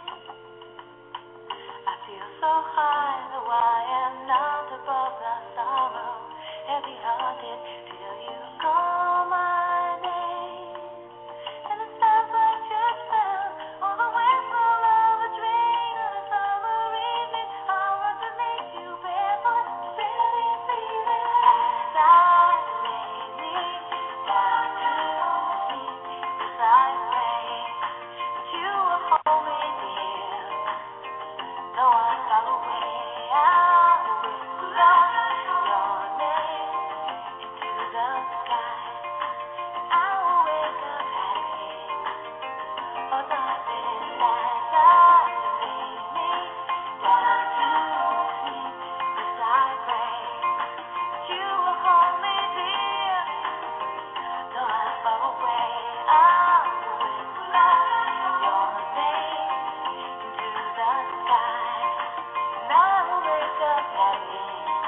I feel so high, though I am not above the sorrow. Heavy-hearted till you call my name, and it sounds like church bells or the whistle of a dream on a summer evening. I'll run to meet you barefoot, really feeling as I lay me down to sleep. As I pray that you will hold me dear. Though I'm far away, I'll whisper your name into the sky, and I will wake up happy. Oh, darling, as I lay me down to sleep, as I pray that you will hold me dear. Though I'm far away, I'll whisper your name into the sky, and I will wake up happy.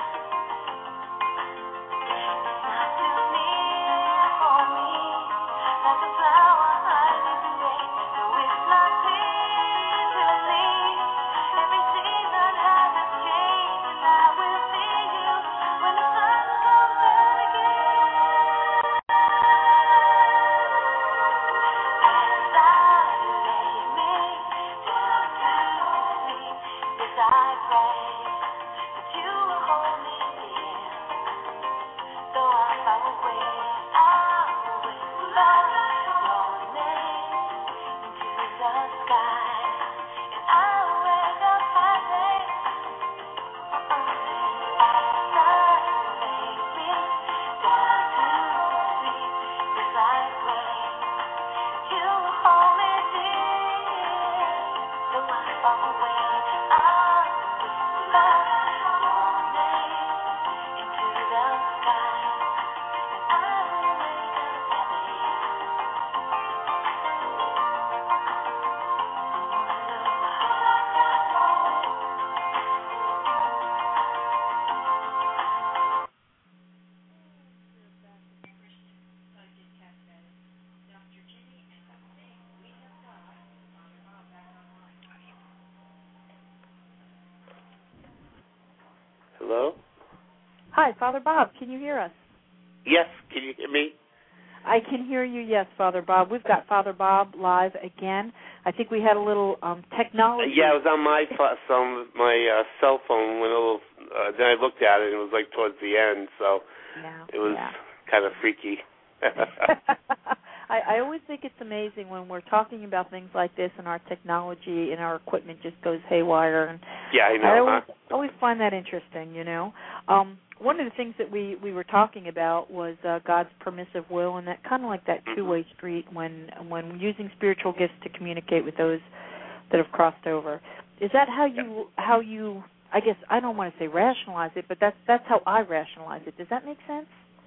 It's not too near for me, like a flower hiding in rain. No, it's not easily. Every season has its change, and I will see you when the sun comes out again. As I lay me down to sleep, as I pray that you will hold me dear. Though I'm far away, I'll whisper your name into the sky, and I'll wake up happy. As I lay me down to sleep, as I pray that you will hold me dear. Though I'm far away, I'll whisper your name into the sky, and I will wake up happy. Hello? Hi, Father Bob. Can you hear us? Yes, can you hear me? I can hear you, yes, Father Bob. We've got Father Bob live again. I think we had a little um, technology. Yeah, it was on my pho- some my uh, cell phone. Went a little. Uh, then I looked at it, and it was like towards the end, so Yeah, it was yeah. kind of freaky. I, I always think it's amazing when we're talking about things like this and our technology and our equipment just goes haywire. And yeah, I know. I always, huh? always find that interesting, you know. Um, one of the things that we, we were talking about was uh, God's permissive will, and that kind of like that two-way street when when using spiritual gifts to communicate with those that have crossed over. Is that how you how you? I guess I don't want to say rationalize it, but that's that's how I rationalize it. Does that make sense?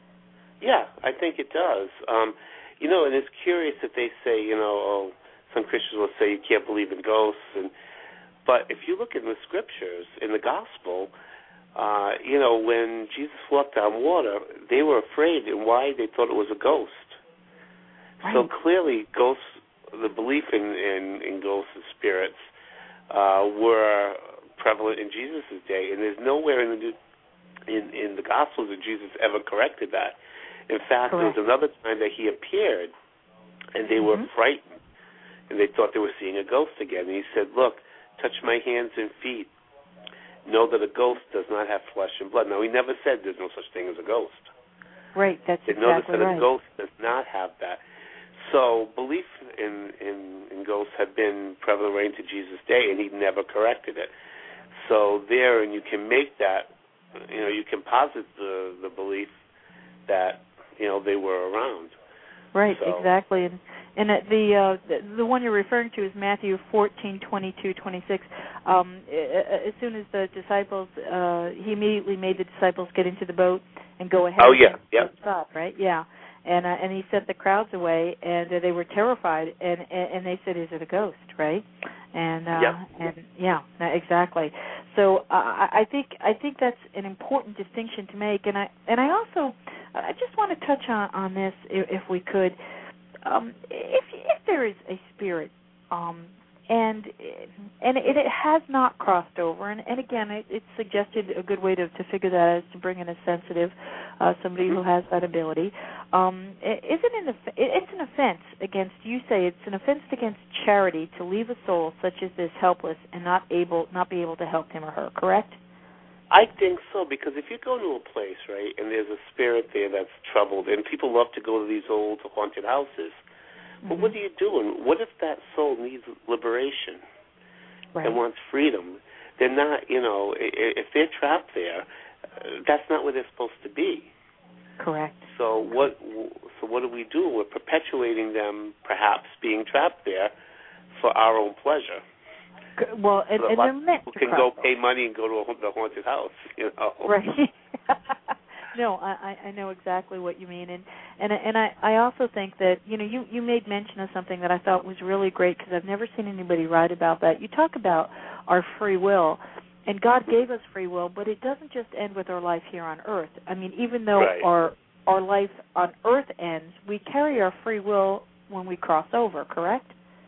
Yeah, I think it does. Um, you know, and it's curious that they say, you know, oh, some Christians will say you can't believe in ghosts, and but if you look in the scriptures, in the gospel, uh, you know, when Jesus walked on water, they were afraid, and why? They thought it was a ghost. Right. So clearly, ghosts, the belief in, in, in ghosts and spirits uh, were prevalent in Jesus' day, and there's nowhere in the New, in, in the Gospels that Jesus ever corrected that. In fact, Correct. There was another time that he appeared, and they mm-hmm. were frightened, and they thought they were seeing a ghost again. And he said, look, touch my hands and feet. Know that a ghost does not have flesh and blood. Now, he never said there's no such thing as a ghost. Right, that's they exactly noticed that right. a ghost does not have that. So belief in, in, in ghosts had been prevalent right into Jesus' day, and he never corrected it. So there, and you can make that, you know, you can posit the, the belief that, you know, they were around. Right, so. exactly. And and the, uh, the the one you're referring to is Matthew fourteen, twenty-two, twenty-six. Um, as soon as the disciples, uh, he immediately made the disciples get into the boat and go ahead. Oh, yeah, yeah. Stop, right? Yeah. And uh, and he sent the crowds away, and uh, they were terrified, and, and and they said, "Is it a ghost?" Right? And uh, yeah. and yeah, exactly. So uh, I think I think that's an important distinction to make, and I and I also I just want to touch on, on this if, if we could. Um, if if there is a spirit, um, and and it, it has not crossed over, and, and again, it, it's suggested a good way to, to figure that out is to bring in a sensitive, uh, somebody who has that ability. Um, is it an it's an offense against, you say it's an offense against charity to leave a soul such as this helpless and not able not be able to help him or her, correct? I think so, because if you go to a place, right, and there's a spirit there that's troubled, and people love to go to these old haunted houses, mm-hmm. but what do you do? And what if that soul needs liberation right. and wants freedom? They're not, you know, if they're trapped there, that's not where they're supposed to be. Correct. So what? So what do we do? We're perpetuating them, perhaps being trapped there for our own pleasure. Well, and, so and they're meant people to can cross go over. pay money and go to a, the haunted house, you know. Right. No, I, I know exactly what you mean, and and and I, I also think that you know you, you made mention of something that I thought was really great because I've never seen anybody write about that. You talk about our free will, and God gave us free will, but it doesn't just end with our life here on Earth. I mean, even though right. our our life on Earth ends, we carry our free will when we cross over. Correct?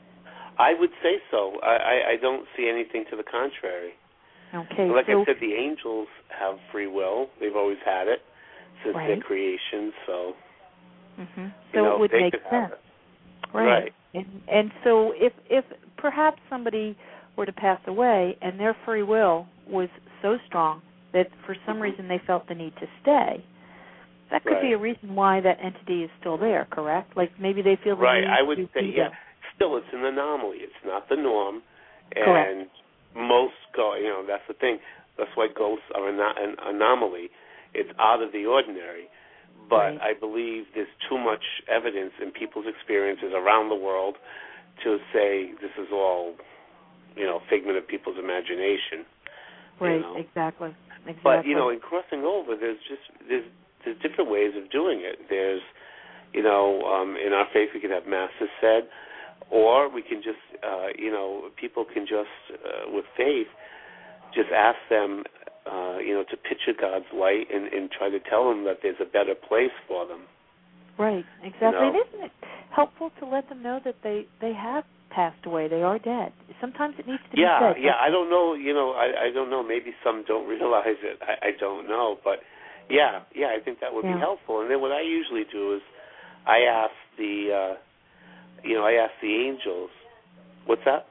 I would say so. I, I, I don't see anything to the contrary. Okay. Like so, I said, the angels have free will. They've always had it since right. their creation. So, mm-hmm. so you know, it would they make could sense, have it. right? Right. And, and so, if if perhaps somebody were to pass away and their free will was so strong that for some mm-hmm. reason they felt the need to stay, that could right. be a reason why that entity is still there. Correct? Like maybe they feel the right. need I would to say, be yeah. there. Still, it's an anomaly. It's not the norm, and Correct. most go. You know, that's the thing. That's why ghosts are an, an anomaly. It's out of the ordinary. But right. I believe there's too much evidence in people's experiences around the world to say this is all, you know, figment of people's imagination. Right. You know? Exactly. Exactly. But you know, in crossing over, there's just there's there's different ways of doing it. There's, you know, um, in our faith we can have masses said. Or we can just, uh, you know, people can just, uh, with faith, just ask them, uh, you know, to picture God's light and, and try to tell them that there's a better place for them. Right, exactly. You know? And isn't it helpful to let them know that they, they have passed away, they are dead? Sometimes it needs to yeah, be said. Yeah, yeah, I don't know, you know, I, I don't know. Maybe some don't realize it. I, I don't know. But, yeah, yeah, I think that would yeah. be helpful. And then what I usually do is I ask the... Uh, You know, I ask the angels, what's that?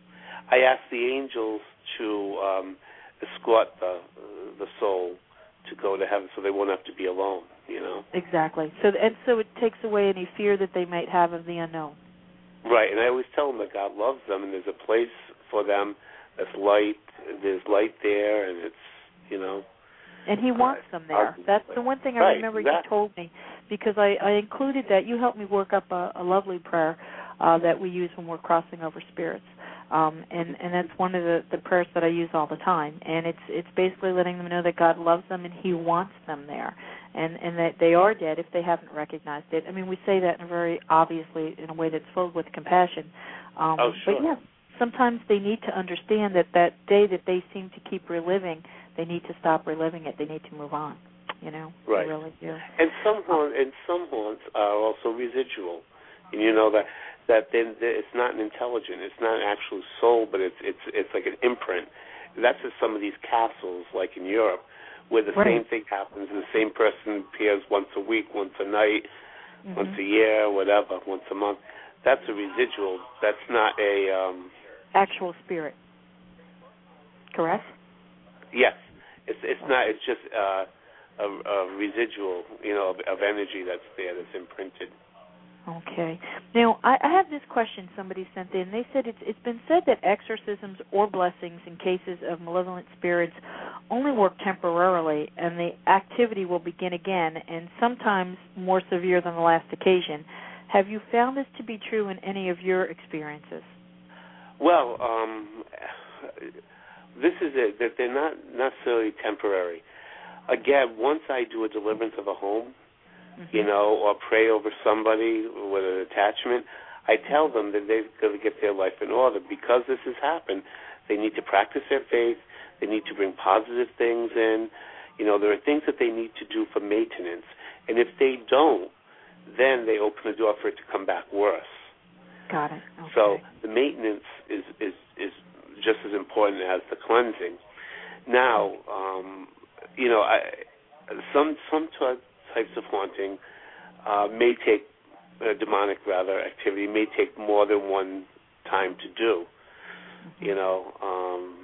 I ask the angels to um, escort the the soul to go to heaven, so they won't have to be alone. You know. Exactly. So and so it takes away any fear that they might have of the unknown. Right, and I always tell them that God loves them, and there's a place for them that's light. There's light there, and it's, you know. And He wants uh, them there. That's the one thing I right, remember exactly. you told me, because I, I included that. You helped me work up a, a lovely prayer uh, that we use when we're crossing over spirits. Um, and, and that's one of the, the prayers that I use all the time. And it's it's basically letting them know that God loves them and He wants them there, and, and that they are dead if they haven't recognized it. I mean, we say that in a very obviously, in a way that's filled with compassion. Um, oh, sure. But, yeah, sometimes they need to understand that that day that they seem to keep reliving, they need to stop reliving it. They need to move on, you know. Right. They really do. And some, haunt, and some haunts are also residual. And you know that that then it's not an intelligent, it's not an actual soul, but it's it's it's like an imprint. That's in some of these castles, like in Europe, where the right. same thing happens, and the same person appears once a week, once a night, mm-hmm. once a year, whatever, once a month. That's a residual. That's not a um, actual spirit. Correct? Yes, it's it's not. It's just uh, a, a residual, you know, of, of energy that's there, that's imprinted. Okay. Now, I, I have this question somebody sent in. They said it's, it's been said that exorcisms or blessings in cases of malevolent spirits only work temporarily, and the activity will begin again, and sometimes more severe than the last occasion. Have you found this to be true in any of your experiences? Well, um, this is it, that they're not necessarily temporary. Again, once I do a deliverance of a home, mm-hmm. you know, or pray over somebody with an attachment, I tell them that they've got to get their life in order. Because this has happened, they need to practice their faith. They need to bring positive things in. You know, there are things that they need to do for maintenance. And if they don't, then they open the door for it to come back worse. Got it. Okay. So the maintenance is, is, is just as important as the cleansing. Now, um, you know, I, some some types of haunting uh, may take, uh, demonic rather, activity may take more than one time to do, mm-hmm. you know, um,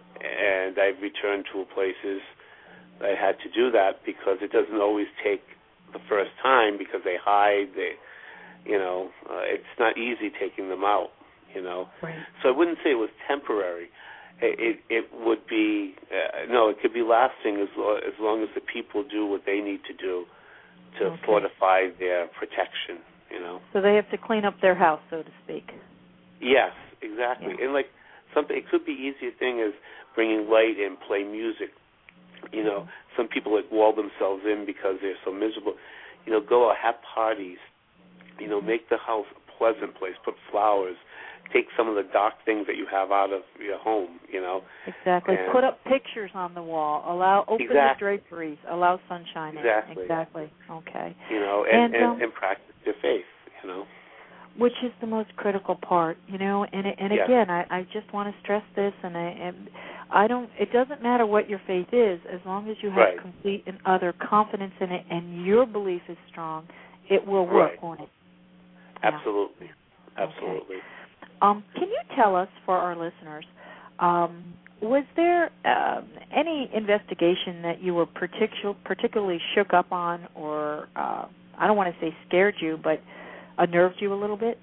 and I've returned to places that I had to do that because it doesn't always take the first time because they hide, they, you know, uh, it's not easy taking them out, you know. Right. So I wouldn't say it was temporary. It it, it would be, uh, no, it could be lasting as, lo- as long as the people do what they need to do to okay. fortify their protection, you know. So they have to clean up their house, so to speak. Yes, exactly. Yeah. And like something, it could be easier thing as bringing light and play music. You know, some people like wall themselves in because they're so miserable. You know, go out, have parties. You know, make the house a pleasant place. Put flowers. Take some of the dark things that you have out of your home. You know. Exactly. And put up pictures on the wall. Allow open exactly. the draperies. Allow sunshine exactly. in. Exactly. Okay. You know, and and, and, um, and practice your faith. You know. Which is the most critical part, you know, and and yes. again, I, I just want to stress this, and I, and I don't. It doesn't matter what your faith is, as long as you have right. complete and utter confidence in it, and your belief is strong, it will work, right. won't it? Absolutely, yeah. absolutely. Okay. Um, can you tell us, for our listeners, um, was there uh, any investigation that you were particu- particularly shook up on, or uh, I don't want to say scared you, but unnerved you a little bit?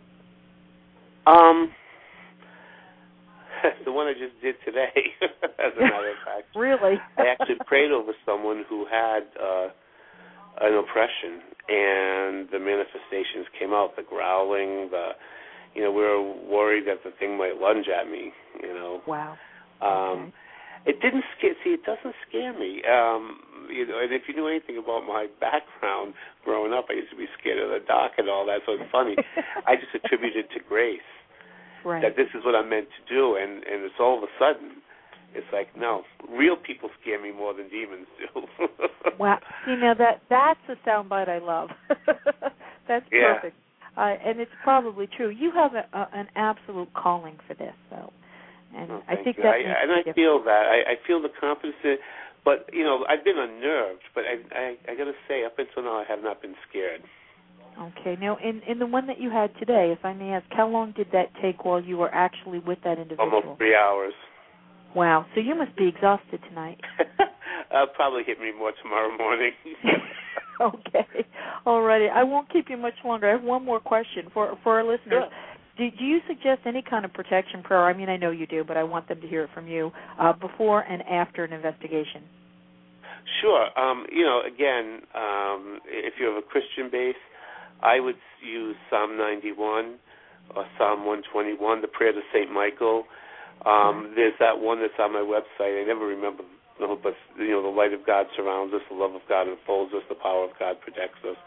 Um, the one I just did today, as a matter of fact. Really? I actually prayed over someone who had uh, an oppression, and the manifestations came out, the growling, the, you know, we were worried that the thing might lunge at me, you know. Wow. Um, okay. It didn't scare, see, it doesn't scare me. Um, you know, and if you knew anything about my background growing up, I used to be scared of the dark and all that, so it's funny. I just attribute it to grace, right. that this is what I'm meant to do, and, and it's all of a sudden, it's like, no, real people scare me more than demons do. Wow. See, now that, that's a soundbite I love. That's yeah. perfect. Uh, and it's probably true. You have a, a, an absolute calling for this, though. And oh, I think you. that I, makes and I feel that. I, I feel the confidence in it. But, you know, I've been unnerved, but I I, I got to say, up until now, I have not been scared. Okay. Now, in, in the one that you had today, if I may ask, how long did that take while you were actually with that individual? Almost three hours. Wow. So you must be exhausted tonight. uh, probably hit me more tomorrow morning. Okay. All righty. I won't keep you much longer. I have one more question for for our listeners. Sure. Do, do you suggest any kind of protection prayer? I mean, I know you do, but I want them to hear it from you uh, before and after an investigation. Sure. Um, you know, again, um, if you have a Christian base, I would use Psalm ninety-one or Psalm one twenty-one, the prayer to Saint Michael. Um, there's that one that's on my website. I never remember, but, you know, the light of God surrounds us, the love of God enfolds us, the power of God protects us.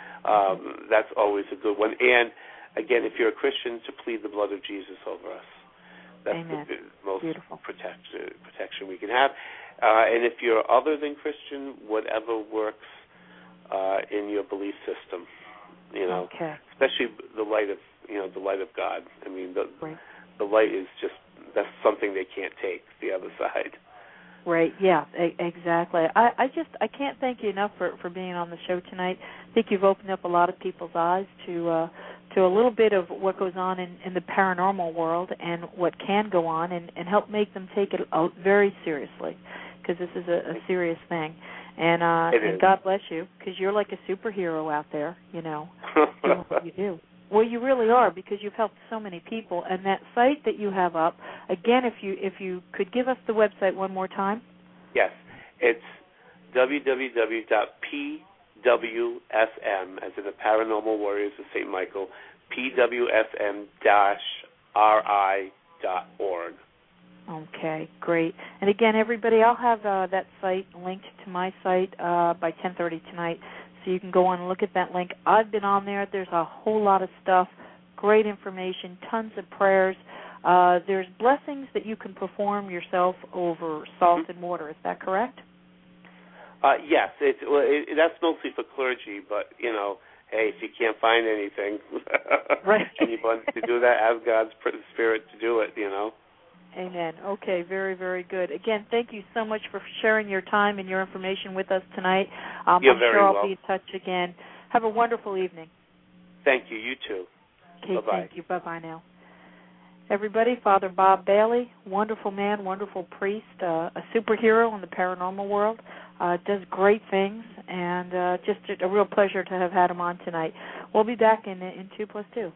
Um, that's always a good one. And, again, if you're a Christian, to plead the blood of Jesus over us. That's Amen. the most Beautiful. protection, protection we can have. Uh, and if you're other than Christian, whatever works uh, in your belief system, you know, okay. especially the light of, you know, the light of God. I mean, the right. the light is just, that's something they can't take, the other side. Right, yeah, e- exactly. I, I just, I can't thank you enough for, for being on the show tonight. I think you've opened up a lot of people's eyes to uh, to a little bit of what goes on in, in the paranormal world and what can go on, and, and help make them take it out very seriously, because this is a, a serious thing. And, uh, and God bless you, because you're like a superhero out there, you know, doing what you do. Well, you really are, because you've helped so many people. And that site that you have up, again, if you if you could give us the website one more time. Yes, it's w w w dot p w s m, as in the Paranormal Warriors of Saint Michael, p w s m dash r i dot org. Okay, great. And again, everybody, I'll have uh, that site linked to my site uh, by ten thirty tonight. So you can go on and look at that link. I've been on there. There's a whole lot of stuff, great information, tons of prayers. Uh, there's blessings that you can perform yourself over salt and water. Is that correct? Uh, yes, it's, well, it, that's mostly for clergy, but, you know, hey, if you can't find anything right. and you want to do that, ask God's Spirit to do it, you know. Amen. Okay, very, very good. Again, thank you so much for sharing your time and your information with us tonight. Um, You're I'm very sure I'll welcome. be in touch again. Have a wonderful evening. Thank you. You too. Okay, Bye-bye. thank you. Bye-bye now. Everybody, Father Bob Bailey, wonderful man, wonderful priest, uh, a superhero in the paranormal world, uh, does great things, and uh, just a, a real pleasure to have had him on tonight. We'll be back in, in two plus two.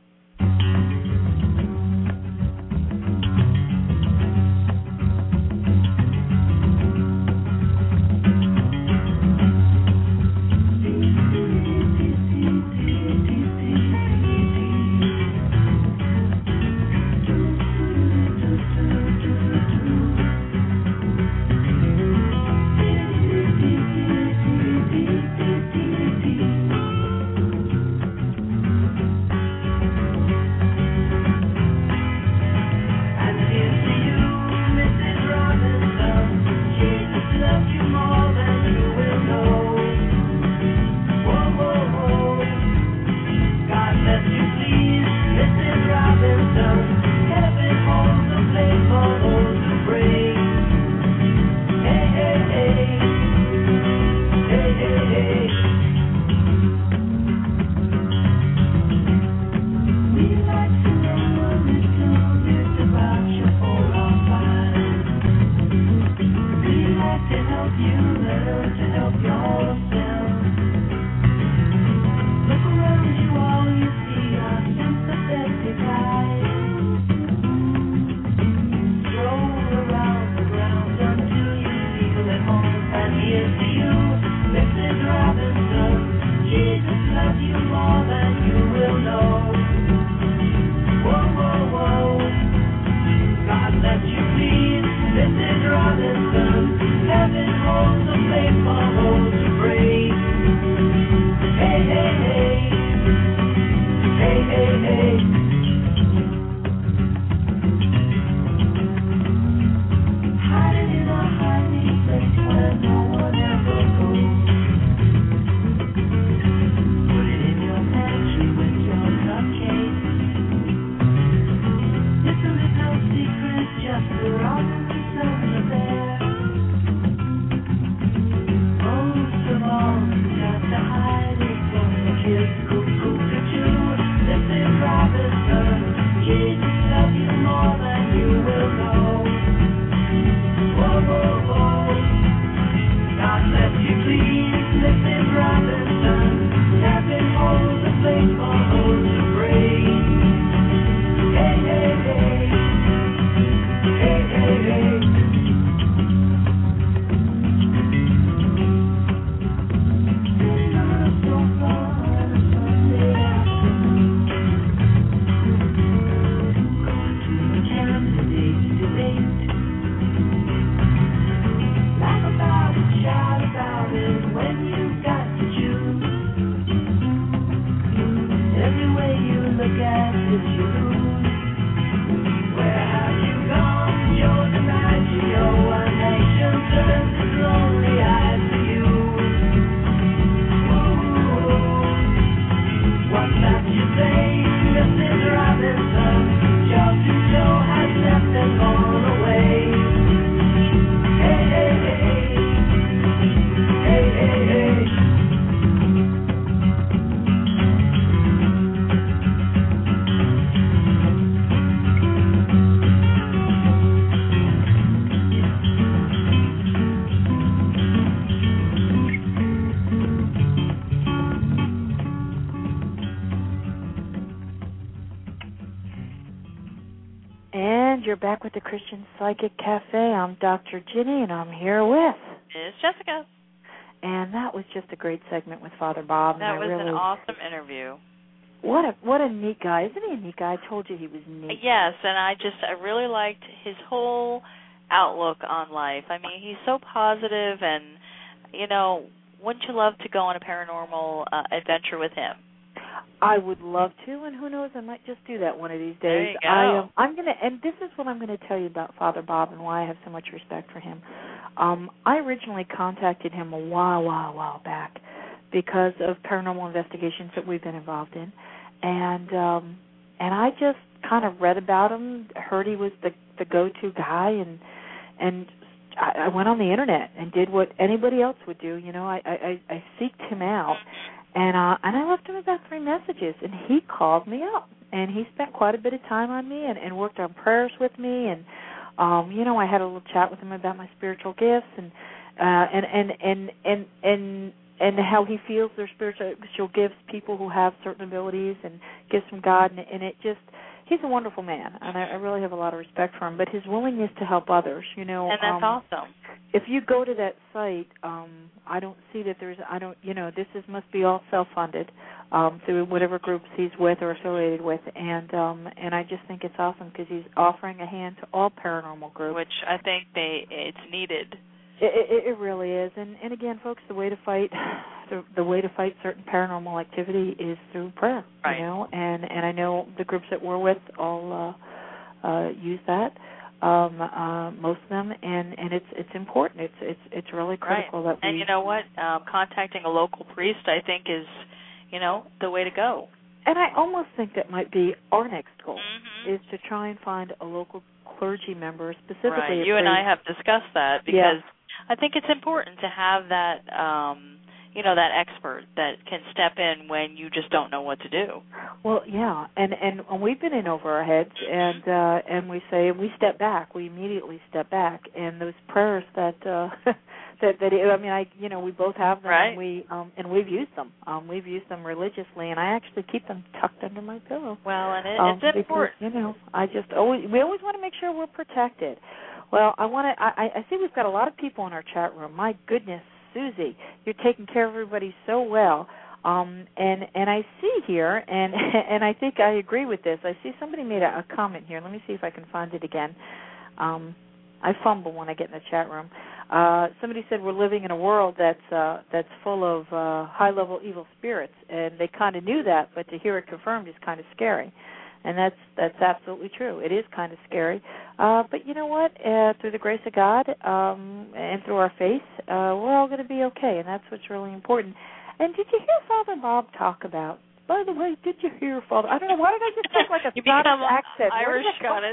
you're back with the Christian Psychic Cafe. I'm Doctor Ginny, and I'm here with Miss Jessica. And that was just a great segment with Father Bob. That and was really, an awesome interview. What a what a neat guy. Isn't he a neat guy? I told you he was neat. Yes, and I just I really liked his whole outlook on life. I mean, he's so positive, and, you know, wouldn't you love to go on a paranormal uh, adventure with him? I would love to, and who knows, I might just do that one of these days. There you go. I, um, I'm gonna, and this is what I'm going to tell you about Father Bob and why I have so much respect for him. Um, I originally contacted him a while, while, while back because of paranormal investigations that we've been involved in, and um, and I just kind of read about him, heard he was the the go-to guy, and and I, I went on the internet and did what anybody else would do. You know, I I, I seeked him out. And uh, and I left him about three messages, and he called me up, and he spent quite a bit of time on me and, and worked on prayers with me, and um, you know, I had a little chat with him about my spiritual gifts, and uh, and, and and and and and how he feels their spiritual gifts, people who have certain abilities and gifts from God, and, and it just. He's a wonderful man, and I, I really have a lot of respect for him. But his willingness to help others, you know, and that's um, awesome. If you go to that site, um, I don't see that there's, I don't, you know, this is must be all self-funded um, through whatever groups he's with or affiliated with, and um, and I just think it's awesome because he's offering a hand to all paranormal groups, which I think they it's needed. It, it, it really is, and and again, folks, the way to fight the, the way to fight certain paranormal activity is through prayer, right. you know, and and I know the groups that we're with all uh, uh, use that, um, uh, most of them, and, and it's it's important. It's it's it's really critical right. that we. And you know what, um, contacting a local priest, I think, is you know the way to go. And I almost think that might be our next goal mm-hmm. is to try and find a local clergy member specifically. Right. You and I have discussed that because. Yeah. I think it's important to have that, um, you know, that expert that can step in when you just don't know what to do. Well, yeah, and and we've been in over our heads, and uh, and we say we step back. We immediately step back, and those prayers that uh, that that I mean, I you know, we both have them, right. and we um, and we've used them. Um, we've used them religiously, and I actually keep them tucked under my pillow. Well, and it, um, it's important. Because, you know, I just always we always want to make sure we're protected. Well, I want to. I, I see we've got a lot of people in our chat room. My goodness, Susie, you're taking care of everybody so well. Um, and and I see here, and and I think I agree with this. I see somebody made a, a comment here. Let me see if I can find it again. Um, I fumble when I get in the chat room. Uh, somebody said we're living in a world that's uh, that's full of uh, high-level evil spirits, and they kind of knew that, but to hear it confirmed is kind of scary. And that's that's absolutely true. It is kind of scary. Uh, but you know what? Uh, through the grace of God um, and through our faith, uh, we're all going to be okay, and that's what's really important. And did you hear Father Bob talk about, by the way, did you hear Father, I don't know, why did I just talk like a Scottish accent? Irish Scottish.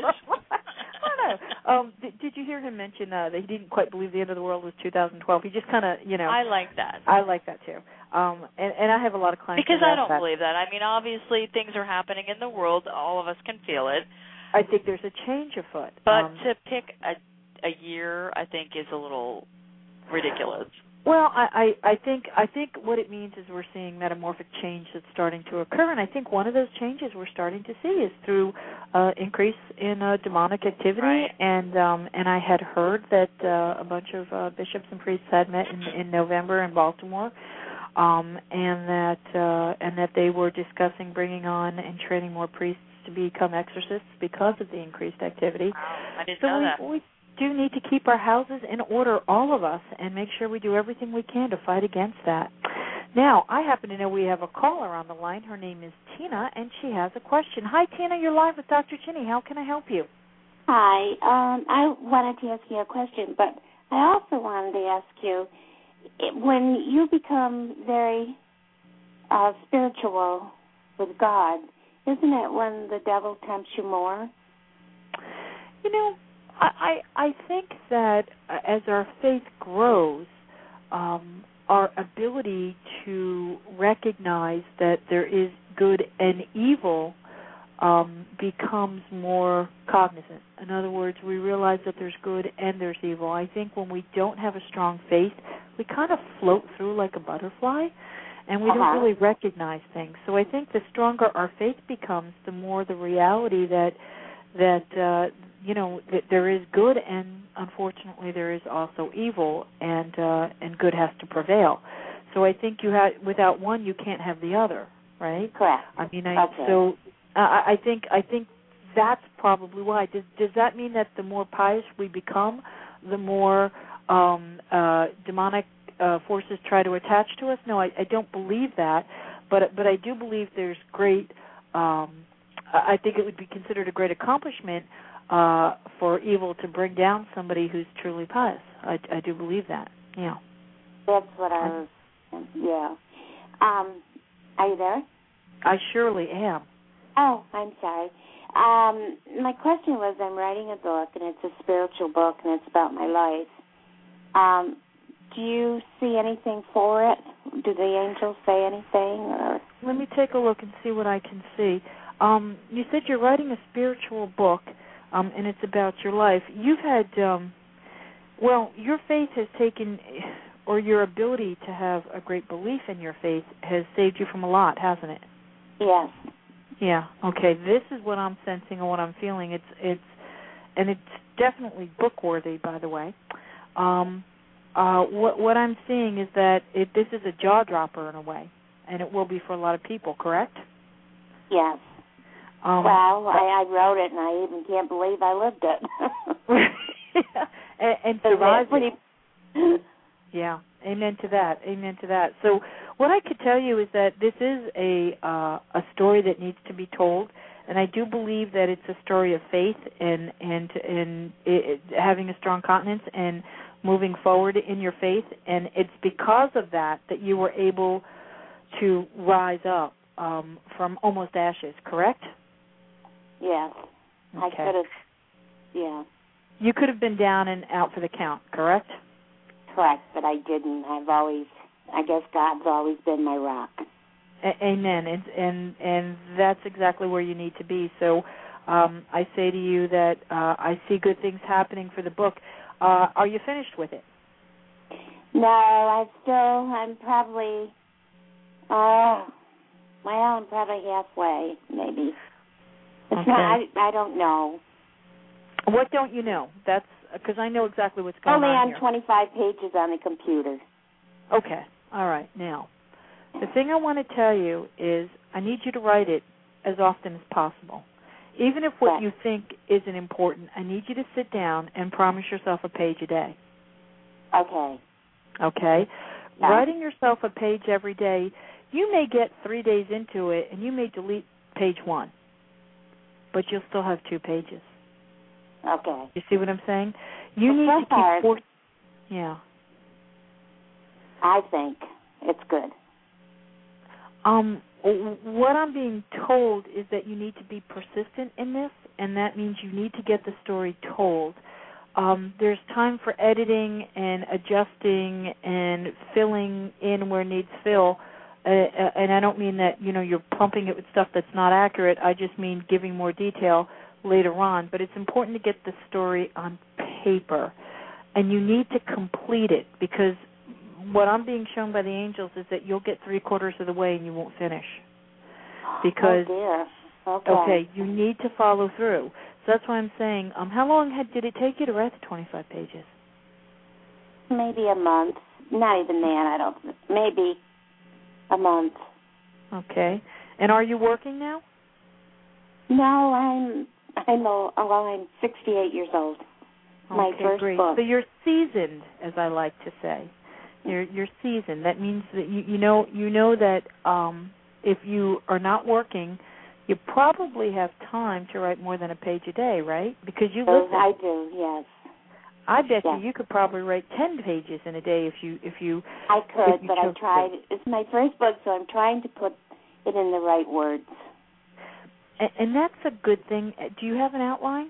I don't know. Um, did, did you hear him mention uh, that he didn't quite believe the end of the world was two thousand twelve? He just kind of, you know. I like that. I like that, too. Um, and, and I have a lot of clients. Because I don't that. believe that. I mean, obviously, things are happening in the world. All of us can feel it. I think there's a change afoot. But um, to pick a, a year, I think, is a little ridiculous. Well, I, I, I think I think what it means is we're seeing metamorphic change that's starting to occur, and I think one of those changes we're starting to see is through uh, increase in uh, demonic activity. Right. And um, and I had heard that uh, a bunch of uh, bishops and priests had met in, in November in Baltimore, um, and that uh, and that they were discussing bringing on and training more priests to become exorcists because of the increased activity. Wow, I didn't so know we, that. we do need to keep our houses in order, all of us, and make sure we do everything we can to fight against that. Now, I happen to know we have a caller on the line. Her name is Tina, and she has a question. Hi, Tina. You're live with Doctor Ginny. How can I help you? Hi. Um, I wanted to ask you a question, but I also wanted to ask you, when you become very uh, spiritual with God, isn't it when the devil tempts you more? You know, I, I think that as our faith grows, um, our ability to recognize that there is good and evil um, becomes more cognizant. In other words, we realize that there's good and there's evil. I think when we don't have a strong faith, we kind of float through like a butterfly, and we uh-huh. don't really recognize things. So I think the stronger our faith becomes, the more the reality that that uh, you know, th- there is good, and unfortunately, there is also evil, and uh, and good has to prevail. So I think you have, without one, you can't have the other, right? Correct. I mean, I Okay. so uh, I I think I think that's probably why. Does does that mean that the more pious we become, the more um, uh, demonic uh, forces try to attach to us? No, I, I don't believe that, but but I do believe there's great. Um, I think it would be considered a great accomplishment uh, for evil to bring down somebody who's truly pious. I, I do believe that. Yeah. That's what I was. Yeah. Um, are you there? I surely am. Oh, I'm sorry. Um, my question was, I'm writing a book, and it's a spiritual book, and it's about my life. Um, do you see anything for it? Do the angels say anything? Or? Let me take a look and see what I can see. Um, you said you're writing a spiritual book, um, and it's about your life. You've had, um, well, your faith has taken, or your ability to have a great belief in your faith has saved you from a lot, hasn't it? Yes. Yeah. Okay. This is what I'm sensing and what I'm feeling. It's it's, and it's definitely book worthy, by the way. Um, uh, what what I'm seeing is that it, this is a jaw dropper in a way, and it will be for a lot of people. Correct? Yes. Um, well, I, I wrote it, and I even can't believe I lived it. and and survived pretty... it. Yeah, amen to that. Amen to that. So what I could tell you is that this is a uh, a story that needs to be told, and I do believe that it's a story of faith and and and it, having a strong continence and moving forward in your faith. And it's because of that that you were able to rise up um, from almost ashes. Correct? Yes. Okay. I could have. Yeah. You could have been down and out for the count. Correct? Correct, but I didn't. I've always, I guess God's always been my rock. A- amen, and, and and that's exactly where you need to be. So um, I say to you that uh, I see good things happening for the book. Uh, are you finished with it? No, I still, I'm probably, oh, well, I'm probably halfway, maybe. It's Okay. not, I, I don't know. What don't you know? That's because I know exactly what's going Only on on here. twenty-five pages on the computer. Okay. All right. Now, the thing I want to tell you is I need you to write it as often as possible. Even if what Okay. you think isn't important, I need you to sit down and promise yourself a page a day. Okay. Okay? Yeah. Writing yourself a page every day, you may get three days into it and you may delete page one, but you'll still have two pages. Okay. You see what I'm saying? You Well, need so to keep far, for- yeah. I think it's good. Um, w- what I'm being told is that you need to be persistent in this, and that means you need to get the story told. Um, there's time for editing and adjusting and filling in where needs fill, uh, and I don't mean that, you know, you're pumping it with stuff that's not accurate. I just mean giving more detail later on. But it's important to get the story on paper, and you need to complete it, because what I'm being shown by the angels is that you'll get three quarters of the way and you won't finish. Because oh dear. Okay. okay, you need to follow through. So that's why I'm saying, um, how long had, did it take you to write the twenty-five pages? Maybe a month. Not even that. I don't. Maybe a month. Okay. And are you working now? No, I'm. I'm. A, well, I'm sixty-eight years old. My Okay, first great. book. So you're seasoned, as I like to say. You're you're seasoned. That means that you you know you know that um, if you are not working, you probably have time to write more than a page a day, right? Because you Those listen. I do. Yes. I bet yes. you you could probably write ten pages in a day if you if you. I could, if you but I chose to. tried. It's my first book, so I'm trying to put it in the right words. And, and that's a good thing. Do you have an outline?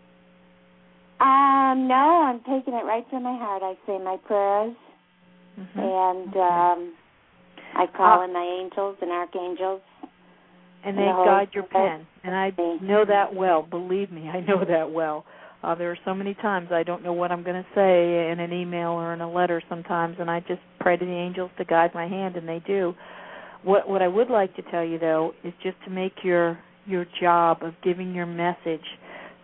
Um, no, I'm taking it right from my heart. I say my prayers, Mm-hmm. and okay. um, I call uh, in my angels and archangels. And and they the guide your Holy pen. And I know that well. Believe me, I know that well. Uh, there are so many times I don't know what I'm going to say in an email or in a letter sometimes, and I just pray to the angels to guide my hand, and they do. What what I would like to tell you, though, is just to make your your job of giving your message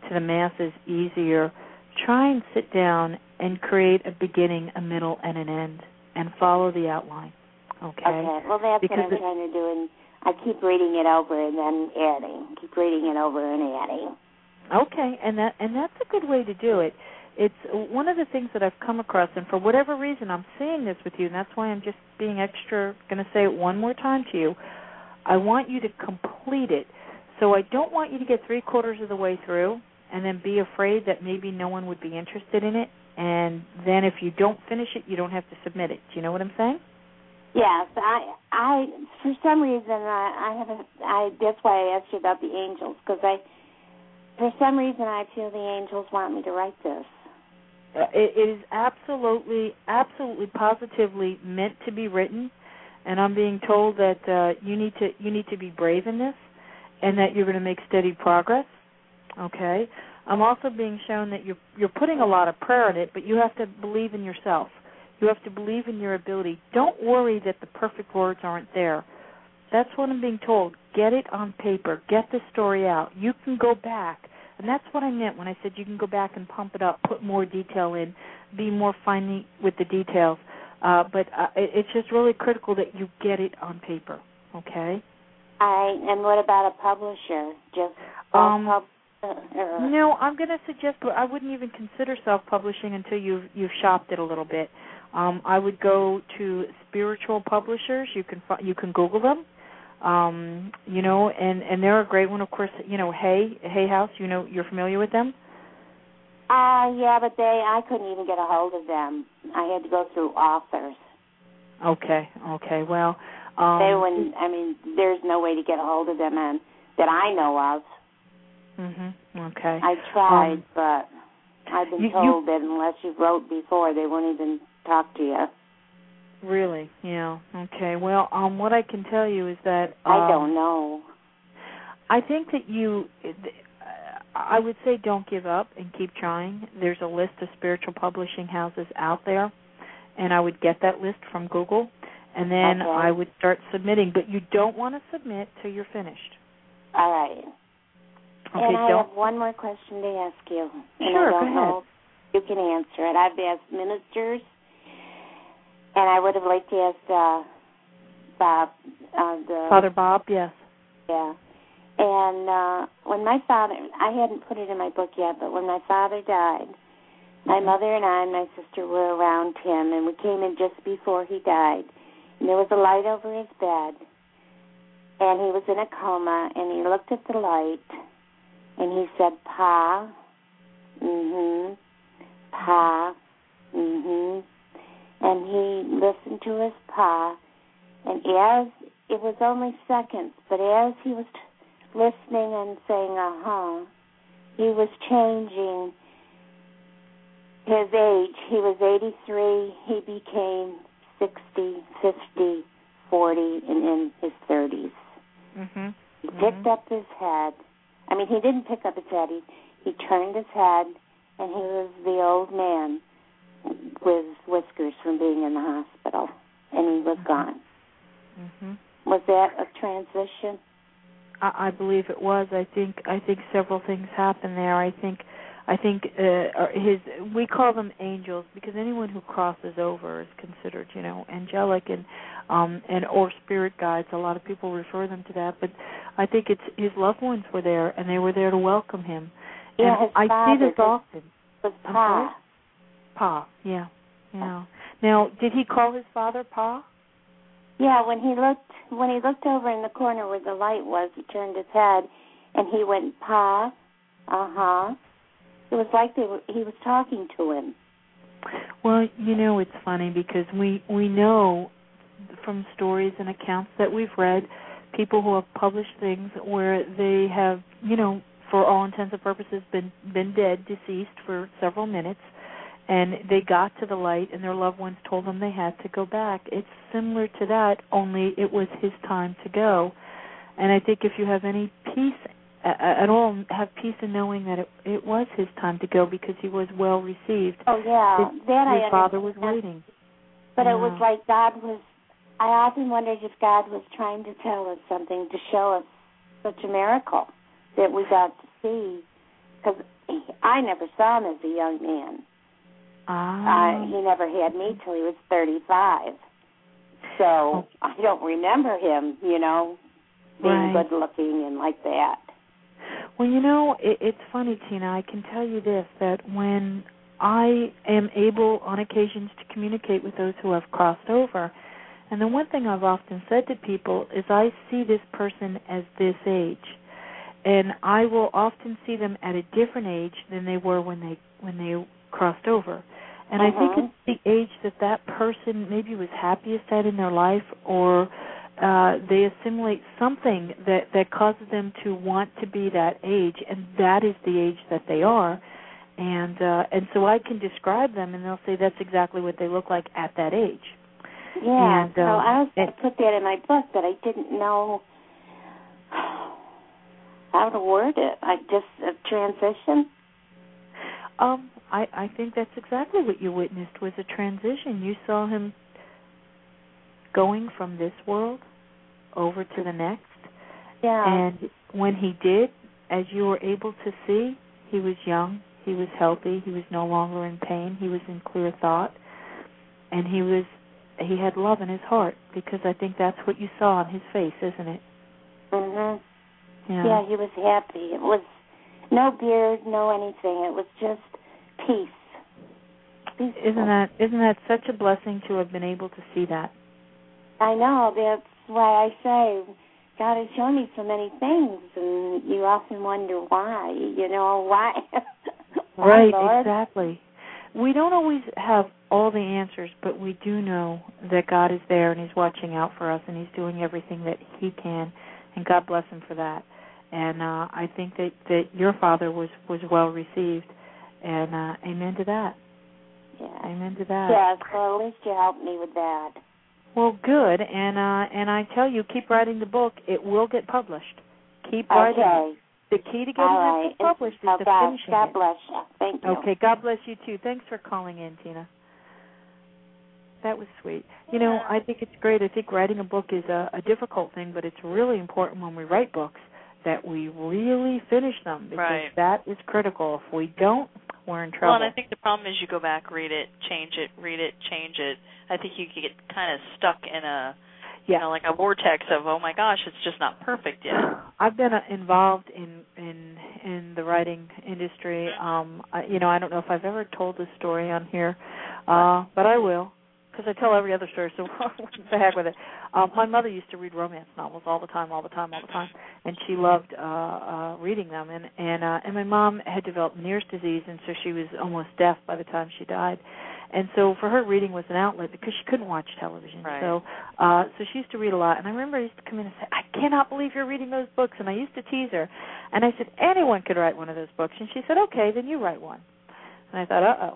to the masses easier, try and sit down and create a beginning, a middle, and an end, and follow the outline. Okay? Okay. Well, that's because what I'm it, trying to do, and I keep reading it over and then adding. Keep reading it over and adding. Okay, and that and that's a good way to do it. It's one of the things that I've come across, and for whatever reason, I'm seeing this with you, and that's why I'm just being extra, going to say it one more time to you. I want you to complete it. So I don't want you to get three quarters of the way through and then be afraid that maybe no one would be interested in it, and then if you don't finish it, you don't have to submit it. Do you know what I'm saying? Yes, I, I, for some reason, I, I have a, I, that's why I asked you about the angels, because I, for some reason, I feel the angels want me to write this. Uh, it, it is absolutely, absolutely, positively meant to be written, and I'm being told that uh, you need to, you need to be brave in this, and that you're going to make steady progress. Okay. I'm also being shown that you're, you're putting a lot of prayer in it, but you have to believe in yourself. You have to believe in your ability. Don't worry that the perfect words aren't there. That's what I'm being told. Get it on paper. Get the story out. You can go back. And that's what I meant when I said you can go back and pump it up, put more detail in, be more finely with the details. Uh, but uh, it, it's just really critical that you get it on paper, okay? I, and what about a publisher? Just um, pub- uh, No, I'm going to suggest I wouldn't even consider self-publishing until you've, you've shopped it a little bit. Um, I would go to spiritual publishers. You can you can Google them, um, you know, and, and they're a great one. Of course, you know, Hay Hay House. You know, you're familiar with them. Uh, yeah, but they I couldn't even get a hold of them. I had to go through authors. Okay, okay. Well, um, they wouldn't. I mean, there's no way to get a hold of them, and that I know of. Mhm. Okay. I tried, um, but I've been you, told you, that unless you wrote before, they won't even talk to you. Really? Yeah. Okay. Well, um, what I can tell you is that um, I don't know. I think that you, I would say, don't give up and keep trying. There's a list of spiritual publishing houses out there, and I would get that list from Google, and then okay. I would start submitting. But you don't want to submit till you're finished. All right. Okay. And I don't. have one more question to ask you. And Sure. I don't go ahead. know if you can answer it. I've asked ministers. And I would have liked to ask uh, Bob. Uh, the, Father Bob, yes. Yeah. And uh, when my father, I hadn't put it in my book yet, but when my father died, my mm-hmm. mother and I and my sister were around him, and we came in just before he died. And there was a light over his bed, and he was in a coma, and he looked at the light, and he said, Pa, mm-hmm, Pa, mm-hmm. And he listened to his pa, and as it was only seconds, but as he was t- listening and saying, uh-huh, he was changing his age. He was eighty-three. He became sixty, fifty, forty, and in his thirties. Mm-hmm. He mm-hmm. picked up his head. I mean, he didn't pick up his head. He, he turned his head, and he was the old man with whiskers from being in the hospital, and he was mm-hmm. gone. Mm-hmm. Was that a transition? I, I believe it was. I think I think several things happened there. I think I think uh, his we call them angels because anyone who crosses over is considered, you know, angelic and um, and or spirit guides. A lot of people refer them to that, but I think it's his loved ones were there, and they were there to welcome him. Yeah, and his I father, see this often. Was I'm Pa. sorry? Pa, yeah, yeah. Now, did he call his father Pa? Yeah, when he looked when he looked over in the corner where the light was, he turned his head, and he went, Pa, uh-huh. It was like they were, he was talking to him. Well, you know, it's funny because we, we know from stories and accounts that we've read, people who have published things where they have, you know, for all intents and purposes, been been dead, deceased for several minutes, and they got to the light, and their loved ones told them they had to go back. It's similar to that, only it was his time to go. And I think if you have any peace at all, have peace in knowing that it, it was his time to go because he was well received. Oh, yeah, his, that his I father was understand. waiting. But yeah. it was like God was, I often wondered if God was trying to tell us something, to show us such a miracle that we got to see. Because I never saw him as a young man. Ah. Uh, he never had me till he was thirty-five. So oh. I don't remember him, you know, being right. good looking and like that. Well, you know, it, it's funny, Tina. I can tell you this, that when I am able on occasions to communicate with those who have crossed over, and the one thing I've often said to people is I see this person as this age, and I will often see them at a different age than they were when they when they crossed over. And uh-huh. I think it's the age that that person maybe was happiest at in their life, or uh, they assimilate something that, that causes them to want to be that age, and that is the age that they are. And uh, and so I can describe them, and they'll say that's exactly what they look like at that age. Yeah, and, so um, I was going and, to put that in my book, but I didn't know how to word it. I just, a transition? Um, I, I think that's exactly what you witnessed, was a transition. You saw him going from this world over to the next. Yeah. And when he did, as you were able to see, he was young, he was healthy, he was no longer in pain, he was in clear thought, and he was he had love in his heart, because I think that's what you saw on his face, isn't it? Mhm. Yeah. Yeah, he was happy. It was no beard, no anything. It was just peace. Peaceful. Isn't that isn't that such a blessing to have been able to see that? I know. That's why I say God has shown me so many things, and you often wonder why. You know why? why right. Lord? Exactly. We don't always have all the answers, but we do know that God is there and He's watching out for us, and He's doing everything that He can, and God bless Him for that. And uh, I think that, that your father was, was well received, and uh, amen to that. Yeah. Amen to that. Yes, well, at least you helped me with that. Well, good, and uh, and I tell you, keep writing the book. It will get published. Keep okay. writing. The key to getting All this right. book published oh, is to God, finishing God it. bless you. Thank you. Okay, God bless you, too. Thanks for calling in, Tina. That was sweet. You know, I think it's great. I think writing a book is a, a difficult thing, but it's really important when we write books that we really finish them, because right. that is critical. If we don't, we're in trouble. Well, and I think the problem is you go back, read it, change it, read it, change it. I think you get kind of stuck in a, yeah. you know, like a vortex of, oh my gosh, it's just not perfect yet. I've been uh, involved in, in in the writing industry. Um, I, you know, I don't know if I've ever told this story on here, uh, but I will, because I tell every other story, so what the heck with it. Um, my mother used to read romance novels all the time, all the time, all the time, and she loved uh, uh, reading them. And and, uh, and my mom had developed Meniere's disease, and so she was almost deaf by the time she died. And so for her, reading was an outlet because she couldn't watch television. Right. So uh, so she used to read a lot. And I remember I used to come in and say, I cannot believe you're reading those books. And I used to tease her. And I said, anyone could write one of those books. And she said, okay, then you write one. And I thought, uh-oh.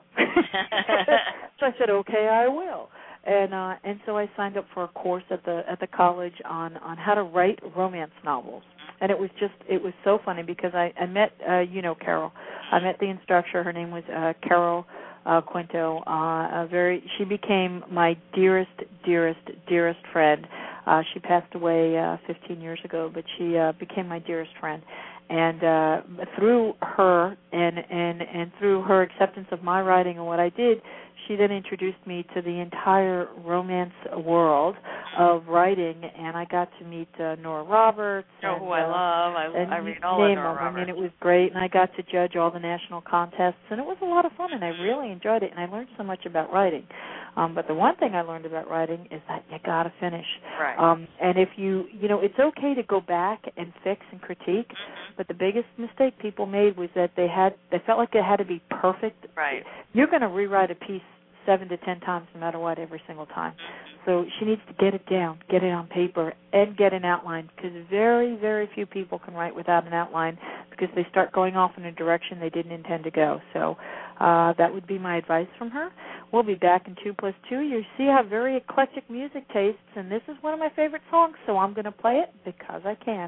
So I said, okay, I will. And uh, and so I signed up for a course at the at the college on, on how to write romance novels. And it was just, it was so funny because I, I met, uh, you know, Carol. I met the instructor. Her name was uh, Carol Uh, Quinto, uh, a very. She became my dearest, dearest, dearest friend. Uh, she passed away uh, fifteen years ago, but she uh, became my dearest friend. And uh, through her and, and, and through her acceptance of my writing and what I did, she then introduced me to the entire romance world of writing, and I got to meet uh, Nora Roberts. Oh, and, who I uh, love. I, and I read all of name Nora them. Roberts. And it was great, and I got to judge all the national contests, and it was a lot of fun, and I really enjoyed it, and I learned so much about writing. Um, but the one thing I learned about writing is that you got to finish. Right. Um, and if you, you know, it's okay to go back and fix and critique, mm-hmm. but the biggest mistake people made was that they had, they felt like it had to be perfect. Right. You're going to rewrite a piece seven to ten times no matter what every single time. So she needs to get it down, get it on paper, and get an outline, because very, very few people can write without an outline because they start going off in a direction they didn't intend to go. So uh, that would be my advice from her. We'll be back in two plus two. You see I have very eclectic music tastes, and this is one of my favorite songs, so I'm going to play it because I can.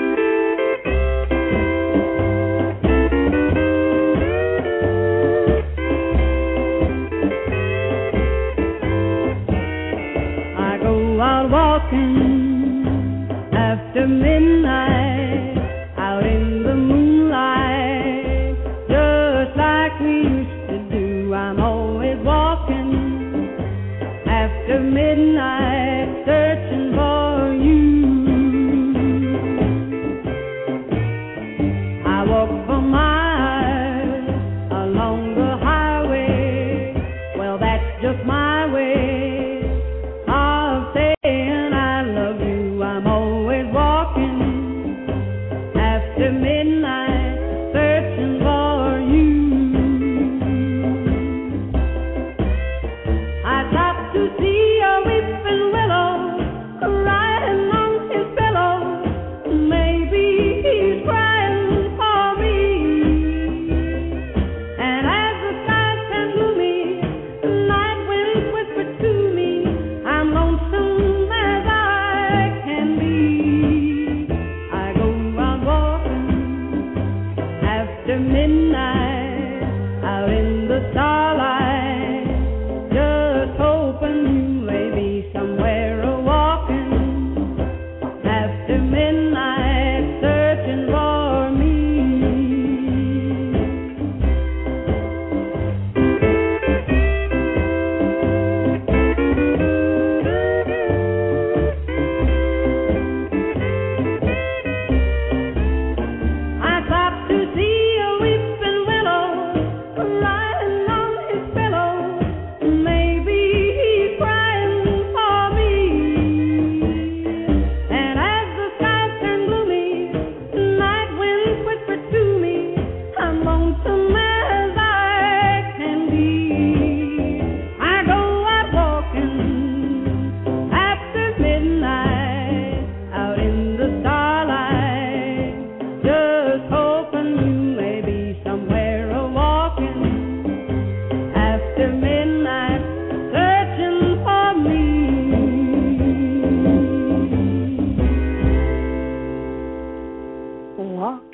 Out walking after midnight, out in the moonlight, just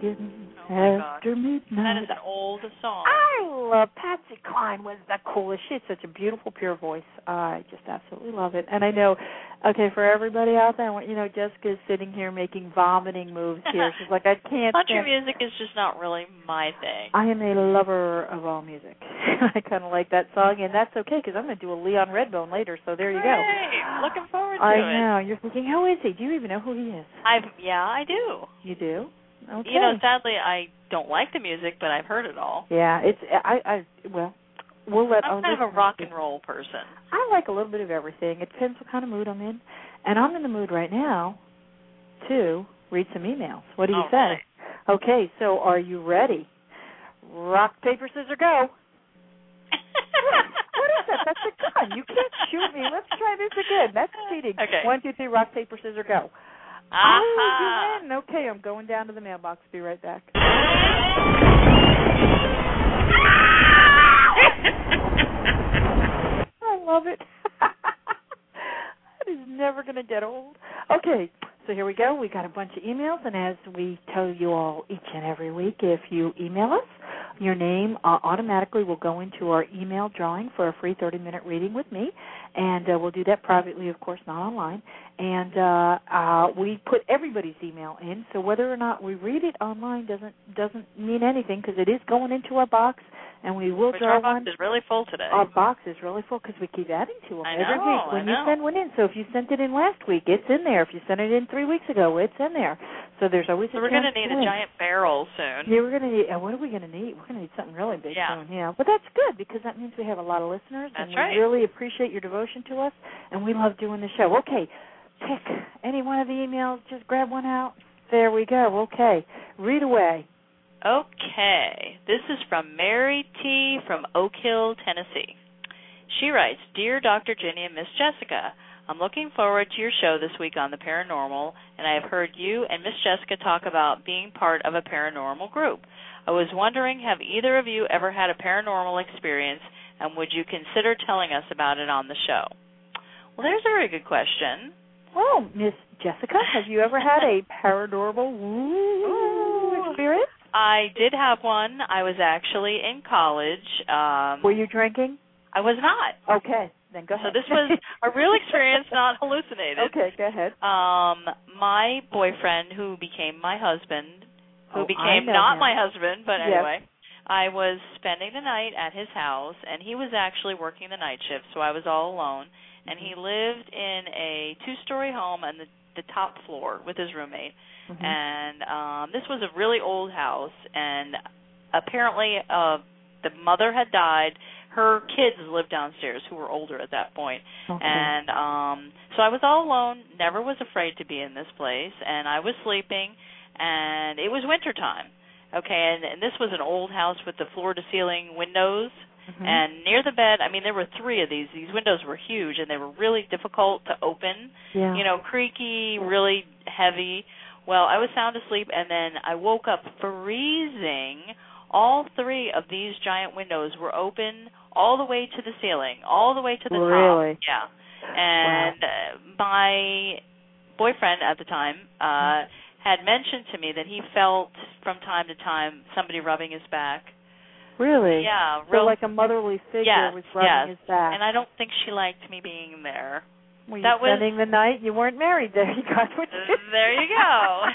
walking Oh my after gosh. midnight. That is an old song. I love Patsy Cline. Was the coolest. She had such a beautiful, pure voice. I just absolutely love it. And I know, okay, for everybody out there, I want you know, Jessica's sitting here making vomiting moves here. She's like, I can't. Country stand. music is just not really my thing. I am a lover of all music. I kind of like that song, and that's okay because I'm going to do a Leon Redbone later. So there you go. Great. Looking forward to I it. know. You're thinking, how is he? Do you even know who he is? I've yeah, I do. You do? Okay. You know, sadly, I don't like the music, but I've heard it all. Yeah, it's I. I well, we'll let. I'm kind of a rock and roll person. I like a little bit of everything. It depends what kind of mood I'm in, and I'm in the mood right now to read some emails. What do you all say? Right. Okay, so are you ready? Rock, paper, scissors, go. What is that? That's a gun. You can't shoot me. Let's try this again. That's cheating. Okay. One, two, three, rock, paper, scissors, go. Aha. Oh, you win. Okay, I'm going down to the mailbox. Be right back. I love it. That is never going to get old. Okay, so here we go. We got a bunch of emails, and as we tell you all each and every week, if you email us, your name uh, automatically will go into our email drawing for a free thirty-minute reading with me, and uh, we'll do that privately, of course, not online. And uh, uh, we put everybody's email in, so whether or not we read it online doesn't doesn't mean anything because it is going into our box, and we will Which draw our box one. is really full today. Our box is really full because we keep adding to them I every know, week when I you know. send one in. So if you sent it in last week, it's in there. If you sent it in three weeks ago, it's in there. So there's always So a we're chance going to need to a win. giant barrel soon. Yeah, we're going to need, uh, what are we going to need? We're going to need something really big Yeah. soon, yeah. But that's good because that means we have a lot of listeners. That's and right. we really appreciate your devotion to us, and we love doing the show. Okay, pick any one of the emails. Just grab one out. There we go. Okay, read away. Okay. This is from Mary T. from Oak Hill, Tennessee. She writes, Dear Doctor Ginny and Miss Jessica, I'm looking forward to your show this week on the paranormal, and I have heard you and Miss Jessica talk about being part of a paranormal group. I was wondering, have either of you ever had a paranormal experience, and would you consider telling us about it on the show? Well, there's a very good question. Well, Miss Jessica, have you ever had a paranormal woo experience? I did have one. I was actually in college. Um, Were you drinking? I was not. Okay, then go ahead. So this was a real experience, not hallucinated. Okay, go ahead. Um, my boyfriend, who became my husband, who Oh, I became know not him. my husband, but Yes. anyway, I was spending the night at his house, and he was actually working the night shift, so I was all alone. And he lived in a two-story home on the, the top floor with his roommate. Mm-hmm. And um, this was a really old house, and apparently uh, the mother had died. Her kids lived downstairs who were older at that point. Okay. And um, so I was all alone, never was afraid to be in this place, and I was sleeping, and it was wintertime. Okay, and, and this was an old house with the floor-to-ceiling windows. Mm-hmm. And near the bed, I mean, there were three of these. These windows were huge, and they were really difficult to open. Yeah. You know, creaky, really heavy. Well, I was sound asleep, and then I woke up freezing. All three of these giant windows were open all the way to the ceiling, all the way to the Really? top. Yeah. And Wow. uh, my boyfriend at the time uh, had mentioned to me that he felt from time to time somebody rubbing his back. Really? Yeah, So real, like a motherly figure yes, was rubbing yes. his back. And I don't think she liked me being there. Were you that was- spending the night? You weren't married there. You got what you There you go.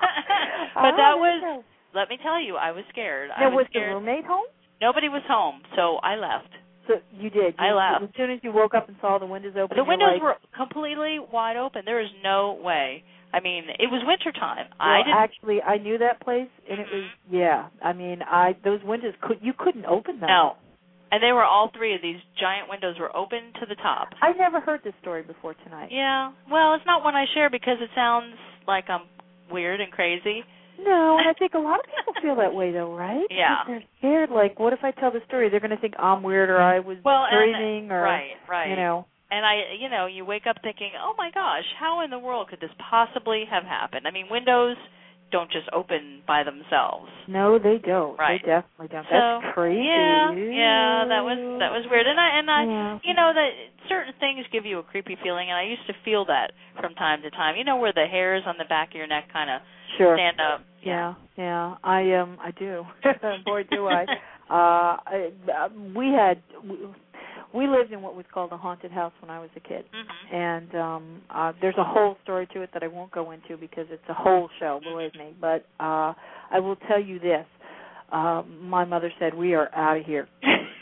Oh, But that there was, you go. let me tell you, I was scared. I Now, was was the scared. roommate home? Nobody was home, so I left. So you did. I You- left. As soon as you woke up and saw the windows open, The you're windows like, were completely wide open. There is no way. I mean, it was wintertime. Well, I didn't. actually, I knew that place, and it was yeah. I mean, I those windows could you couldn't open them. No. And they were all three of these giant windows were open to the top. I never heard this story before tonight. Yeah. Well, it's not one I share because it sounds like I'm weird and crazy. No, and I think a lot of people feel that way, though, right? Yeah. Because they're scared. Like, what if I tell the story? They're going to think I'm weird, or I was Well, and- dreaming, or right, right. you know. And I, you know, you wake up thinking, oh my gosh, how in the world could this possibly have happened? I mean, windows don't just open by themselves. No, they don't. Right. They definitely don't. So, That's crazy. Yeah, yeah, that was that was weird. And I and I, yeah. you know, that certain things give you a creepy feeling, and I used to feel that from time to time. You know, where the hairs on the back of your neck kind of sure. stand up. Yeah, yeah. I um, I do. Boy, do I. uh, I uh, we had. We, We lived in what was called a haunted house when I was a kid, mm-hmm. and um, uh, there's a whole story to it that I won't go into because it's a whole show, believe me. But uh, I will tell you this: uh, my mother said, "We are out of here,"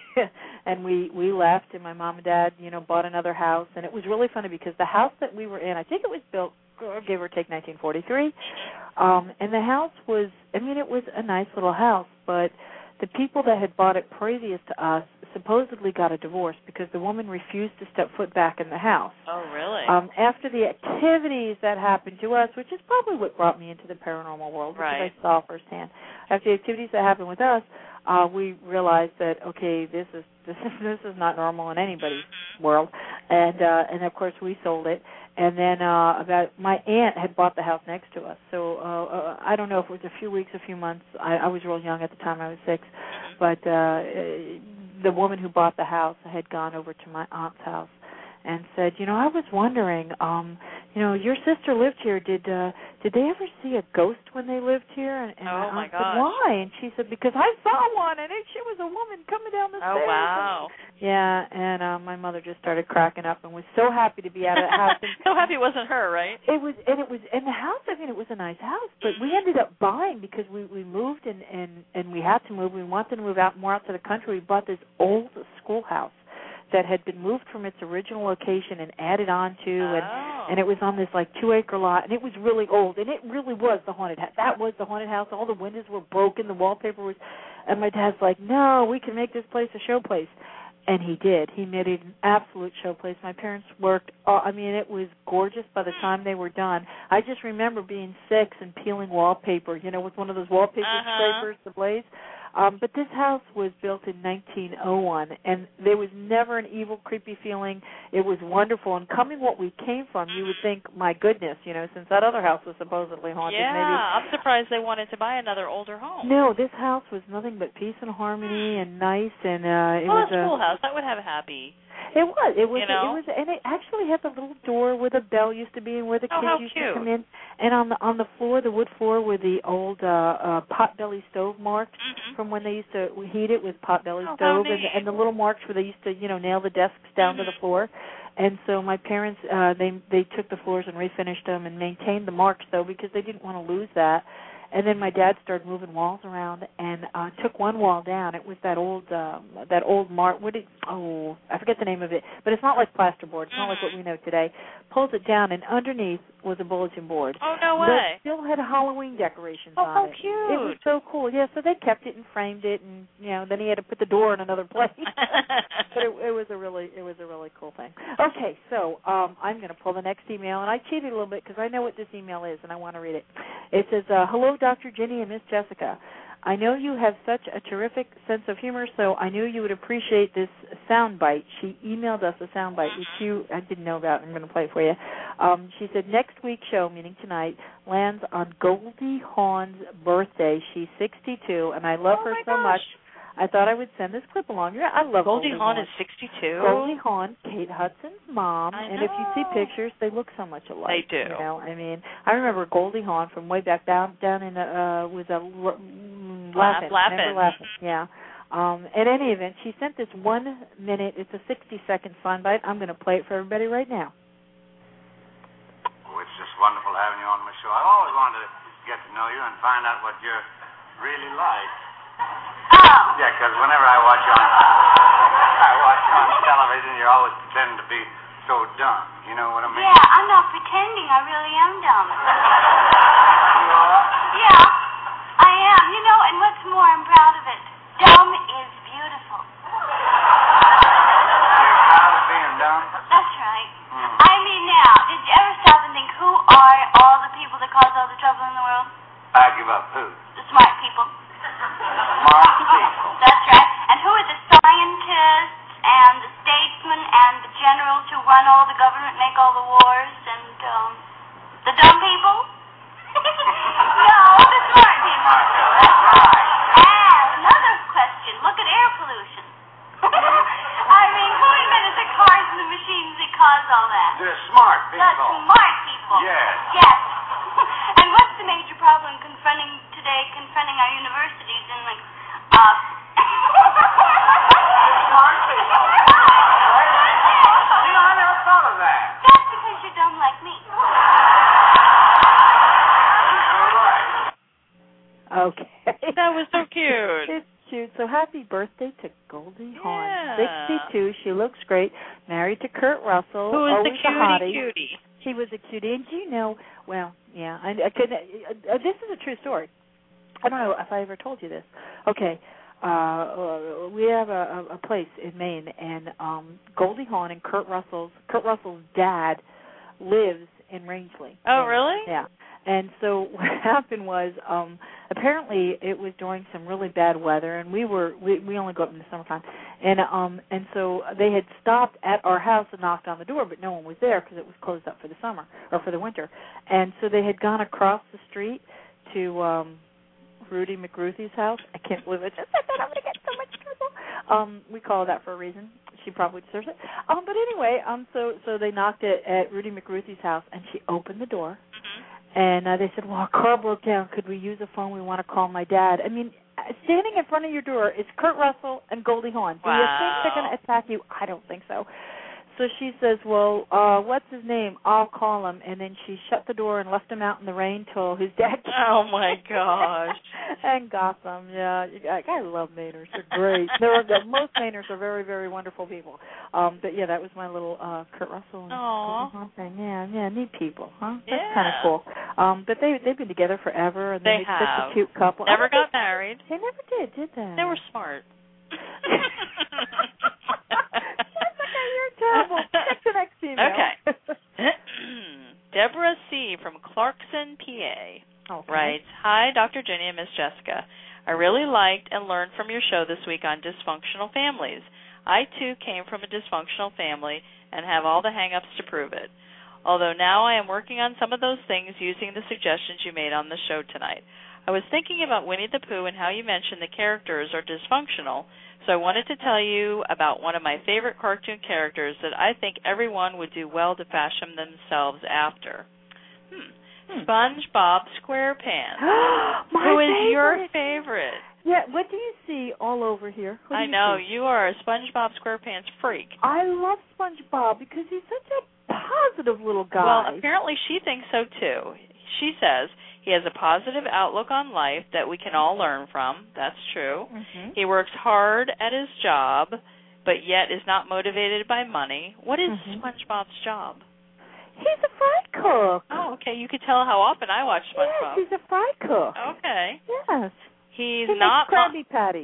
and we we left. And my mom and dad, you know, bought another house, and it was really funny because the house that we were in, I think it was built, give or take, nineteen forty-three, um, and the house was, I mean, it was a nice little house, but the people that had bought it previous to us supposedly got a divorce because the woman refused to step foot back in the house. Oh, really? Um, after the activities that happened to us, which is probably what brought me into the paranormal world, because right. I saw firsthand. After the activities that happened with us, uh, we realized that okay, this is this is this is not normal in anybody's world, and uh, and of course we sold it. And then uh, about my aunt had bought the house next to us. So uh, uh, I don't know if it was a few weeks, a few months. I, I was real young at the time. I was six. But uh, the woman who bought the house had gone over to my aunt's house and said, you know, I was wondering, um, you know, your sister lived here. Did uh, did they ever see a ghost when they lived here? And, and oh, my I gosh. said, why? And she said, because I saw one, and it, she was a woman coming down the oh, stairs. Oh, wow. And, yeah, and uh, my mother just started cracking up and was so happy to be out of the house. And so happy it wasn't her, right? It was, and it was, and the house, I mean, it was a nice house, but we ended up buying because we, we moved and, and, and we had to move. We wanted to move out more out to the country. We bought this old schoolhouse that had been moved from its original location and added on to, and oh. and it was on this like two acre lot, and it was really old, and it really was the haunted house. That was the haunted house. All the windows were broken, the wallpaper was, and my dad's like, no, we can make this place a show place. And he did. He made it an absolute showplace. My parents worked, uh, I mean, it was gorgeous by the time they were done. I just remember being six and peeling wallpaper, you know, with one of those wallpaper uh-huh. scrapers, the Blaze. Um, but this house was built in nineteen oh one, and there was never an evil, creepy feeling. It was wonderful. And coming what we came from, you would think, my goodness, you know, since that other house was supposedly haunted. Yeah, maybe. I'm surprised they wanted to buy another older home. No, this house was nothing but peace and harmony and nice, and uh, it well, was a a schoolhouse. That would have a happy. It was. It was. You know? It was, and it actually had the little door where the bell used to be, and where the oh, kids how used cute. to come in. And on the on the floor, the wood floor, were the old uh, uh, potbelly stove marks mm-hmm. from when they used to heat it with potbelly oh, stove, and, and the little marks where they used to, you know, nail the desks down mm-hmm. to the floor. And so my parents, uh, they they took the floors and refinished them and maintained the marks though because they didn't want to lose that. And then my dad started moving walls around and uh, took one wall down. It was that old, uh, that old mark. What did? Oh, I forget the name of it. But it's not like plasterboard. It's not like what we know today. Pulls it down, and underneath was a bulletin board. Oh no way! That still had Halloween decorations oh, on how it. cute! It was so cool. Yeah, so they kept it and framed it, and you know, then he had to put the door in another place. But it, it was a really, it was a really cool thing. Okay, so um, I'm going to pull the next email, and I cheated a little bit because I know what this email is, and I want to read it. It says, uh, "Hello, Doctor Ginny and Miss Jessica. I know you have such a terrific sense of humor, so I knew you would appreciate this sound bite." She emailed us a sound bite, which you I didn't know about. I'm going to play it for you. Um, she said, next week's show, meaning tonight, lands on Goldie Hawn's birthday. She's sixty-two, and I love oh her my so gosh. much. I thought I would send this clip along. Yeah, I love Goldie, Goldie Hawn. Hawn is sixty-two. Goldie Hawn, Kate Hudson's mom, I and know. if you see pictures, they look so much alike. They do. You know, I mean, I remember Goldie Hawn from way back down down in uh was a mm, Laugh-In. Laugh-In. Remember Laugh-In? Yeah. Um, at any event, she sent this one minute. It's a sixty second soundbite. I'm going to play it for everybody right now. Oh, it's just wonderful having you on my show. I've always wanted to get to know you and find out what you're really like. Oh. Yeah, because whenever I watch you on, I watch you on television, you're always pretending to be so dumb. You know what I mean? Yeah, I'm not pretending. I really am dumb. You are? Yeah, I am. You know, and what's more, I'm proud of it. Dumb is beautiful. You're proud of being dumb? That's right. Hmm. I mean, now, did you ever stop and think, who are all the people that cause all the trouble in the world? I give up who? The smart people. Smart people. That's right. And who are the scientists and the statesmen and the generals who run all the government, make all the wars, and um, the dumb people? No. The smart people. Yes. Yes. And what's the major problem confronting today, confronting our universities and like, uh... Smart people. You know, I never thought of that. That's because you're dumb like me. Okay. That was so cute. It's cute. So happy birthday to Goldie Hawn. Yeah. sixty-two. She looks great. Married to Kurt Russell. Who is the always a hottie. cutie cutie? He was a cutie. And you know, well, yeah, I, I could, uh, this is a true story. I don't know if I ever told you this. Okay. Uh, we have a, a place in Maine, and um, Goldie Hawn and Kurt Russell's, Kurt Russell's dad lives in Rangeley. Oh, and, really? Yeah. And so what happened was, um, apparently it was during some really bad weather, and we were we, we only go up in the summertime, and um and so they had stopped at our house and knocked on the door, but no one was there because it was closed up for the summer or for the winter, and so they had gone across the street to um Rudy McRuthie's house. I can't believe I just said that. I'm going to get so much trouble. Um, we call her that for a reason. She probably deserves it. Um, but anyway, um, so so they knocked it at Rudy McRuthie's house, and she opened the door. Mm-hmm. And uh, they said, well, our car broke down. Could we use a phone? We want to call my dad. I mean, standing in front of your door is Kurt Russell and Goldie Hawn. Do wow. you think they're going to attack you? I don't think so. So she says, well, uh, what's his name? I'll call him. And then she shut the door and left him out in the rain till his dad came. Oh, my gosh. And Gotham, yeah. I, I love Mainers. They're great. They're, most Mainers are very, very wonderful people. Um, but, yeah, that was my little uh, Kurt Russell and Aww. Goldie Hawn thing. Yeah, yeah, neat people, huh? That's Yeah. kind of cool. Um, but they, they've been together forever. And They they're such have. a cute couple. Never I got married. They never did, did they? They were smart. You're terrible. Check the next email. Okay. Deborah C. from Clarkson, P A. Okay. Writes, hi, Doctor Ginny and Miss Jessica. I really liked and learned from your show this week on dysfunctional families. I, too, came from a dysfunctional family and have all the hang-ups to prove it. Although now I am working on some of those things using the suggestions you made on the show tonight. I was thinking about Winnie the Pooh and how you mentioned the characters are dysfunctional, so I wanted to tell you about one of my favorite cartoon characters that I think everyone would do well to fashion themselves after. Hmm. Hmm. SpongeBob SquarePants. My Who is favorite. your favorite? Yeah, what do you see all over here? What do I you know, see? you are a SpongeBob SquarePants freak. I love SpongeBob because he's such a positive little guy. Well, apparently she thinks so, too. She says he has a positive outlook on life that we can all learn from. That's true. Mm-hmm. He works hard at his job, but yet is not motivated by money. What is Mm-hmm. SpongeBob's job? He's a fry cook. Oh, okay. You could tell how often I watch SpongeBob. Yes, he's a fry cook. Okay. Yes. He's he not makes Krabby Patties.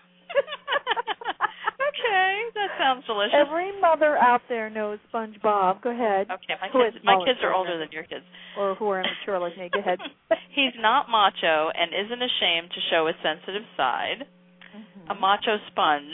Okay, that sounds delicious. Every mother out there knows SpongeBob. Go ahead. Okay, my Who kids, is my smaller kids are children? older than your kids. Or who are immature like me. Go ahead. He's not macho and isn't ashamed to show his sensitive side. Mm-hmm. A macho sponge.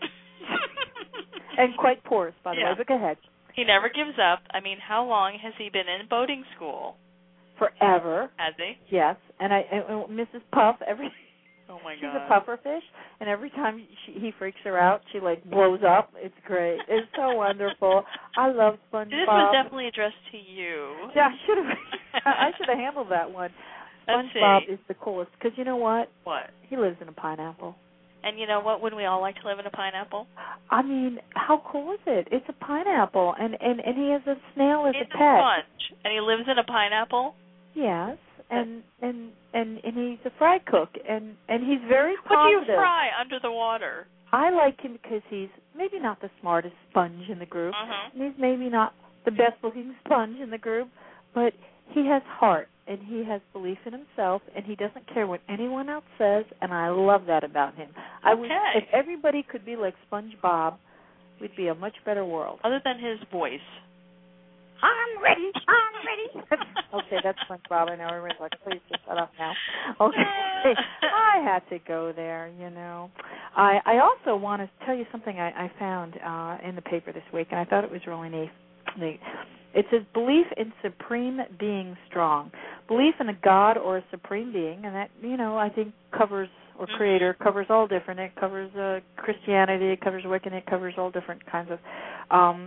And quite porous, by the Yeah. way, but go ahead. He never gives up. I mean, how long has he been in boating school? Forever. Has he? Yes. And I, and, and Missus Puff, every Oh, my she's God. a pufferfish, and every time she, he freaks her out, she, like, blows up. It's great. It's so wonderful. I love SpongeBob. This was definitely addressed to you. Yeah, I should have I should have handled that one. Let's SpongeBob see. is the coolest, because you know what? What? He lives in a pineapple. And you know what? Wouldn't we all like to live in a pineapple? I mean, how cool is it? It's a pineapple, and, and, and he has a snail as He's a a pet. sponge, and he lives in a pineapple. Yes, and and and and he's a fry cook, and and he's very What do you positive. fry under the water? I like him because he's maybe not the smartest sponge in the group, Uh-huh. and he's maybe not the best-looking sponge in the group, but he has heart, and he has belief in himself, and he doesn't care what anyone else says, and I love that about him. I would, Okay. if everybody could be like SpongeBob, we'd be a much better world. Other than his voice. I'm ready. I'm ready. Okay, that's SpongeBob. I know everyone's like, please just shut up now. Okay, I had to go there. You know, I I also want to tell you something I, I found uh, in the paper this week, and I thought it was really neat. neat. It says belief in supreme being strong, belief in a God or a supreme being, and that you know I think covers or creator covers all different. It covers uh, Christianity, it covers Wiccan, it covers all different kinds of. Um,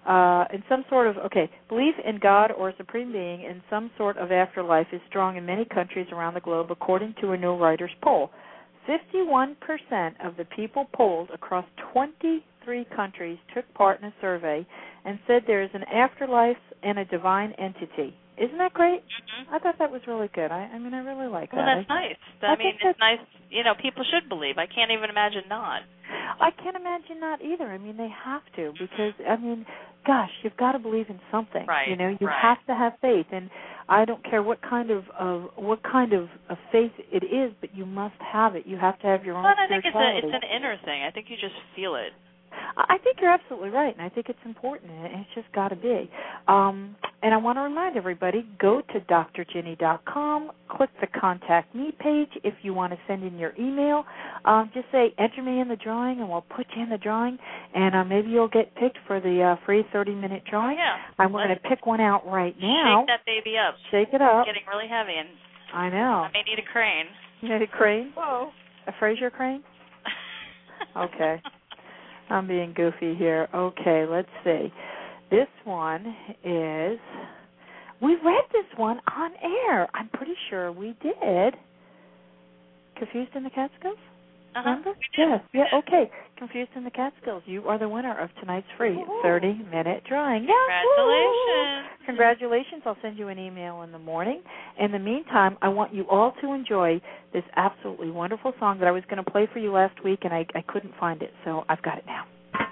Uh, in some sort of, okay, belief in God or a supreme being in some sort of afterlife is strong in many countries around the globe, according to a new Reuters poll. fifty-one percent of the people polled across twenty-three countries took part in a survey and said there is an afterlife and a divine entity. Isn't that great? Mm-hmm. I thought that was really good. I, I mean, I really like that. Well, that's I, nice. I, I mean, it's nice. You know, people should believe. I can't even imagine not. I can't imagine not either. I mean, they have to because, I mean, gosh, you've got to believe in something. Right. You know, you right. have to have faith, and I don't care what kind of, of what kind of, of faith it is, but you must have it. You have to have your own well, I think spirituality. it's a, it's an inner thing. I think you just feel it. I think you're absolutely right, and I think it's important, and it's just got to be. Um, and I want to remind everybody, go to D R ginny dot com, click the Contact Me page if you want to send in your email. Um, just say, enter me in the drawing, and we'll put you in the drawing, and uh, maybe you'll get picked for the uh, free thirty-minute drawing. Yeah. And we're going to pick one out right now. Shake that baby up. Shake it up. It's getting really heavy, and I know. I may need a crane. You need a crane? Whoa. A Fraser crane? Okay. I'm being goofy here. Okay, let's see. This one is, we read this one on air. I'm pretty sure we did. Confused in the Catskills? Uh-huh. Remember? Yes. Yeah, okay. Confused in the Catskills. You are the winner of tonight's free thirty-minute drawing. Congratulations. Yahoo! Congratulations. I'll send you an email in the morning. In the meantime, I want you all to enjoy this absolutely wonderful song that I was going to play for you last week, and I, I couldn't find it, so I've got it now.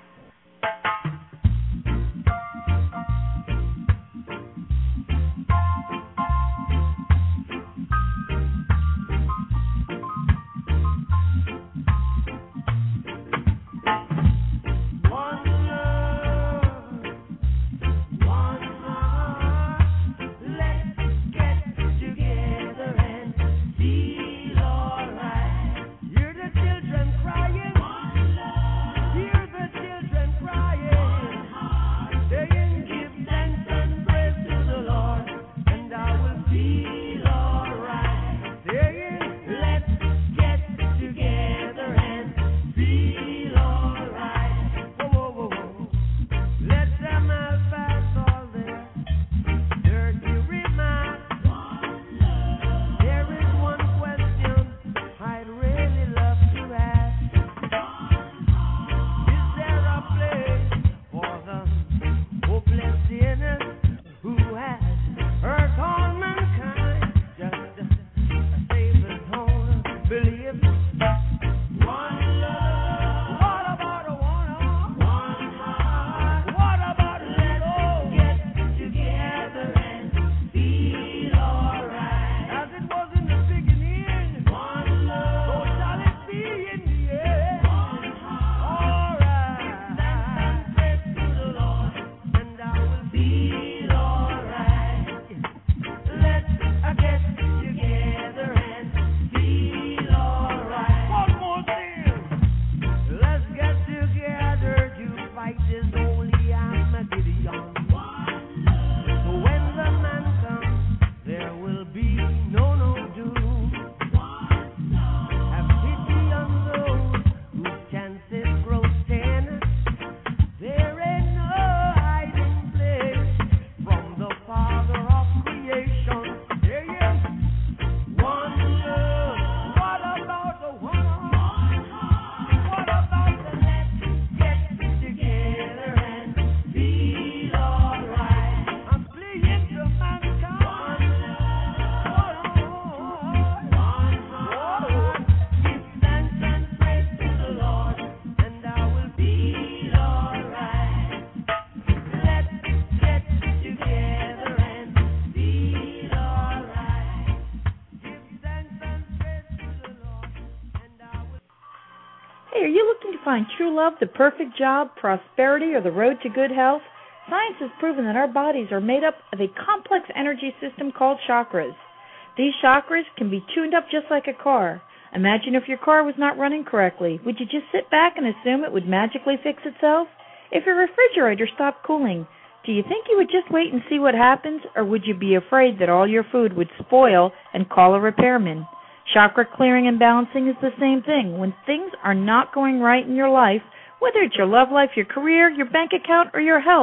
Find true love, the perfect job, prosperity, or the road to good health? Science has proven that our bodies are made up of a complex energy system called chakras. These chakras can be tuned up just like a car. Imagine if your car was not running correctly. Would you just sit back and assume it would magically fix itself? If your refrigerator stopped cooling, do you think you would just wait and see what happens, or would you be afraid that all your food would spoil and call a repairman? Chakra clearing and balancing is the same thing. When things are not going right in your life, whether it's your love life, your career, your bank account, or your health,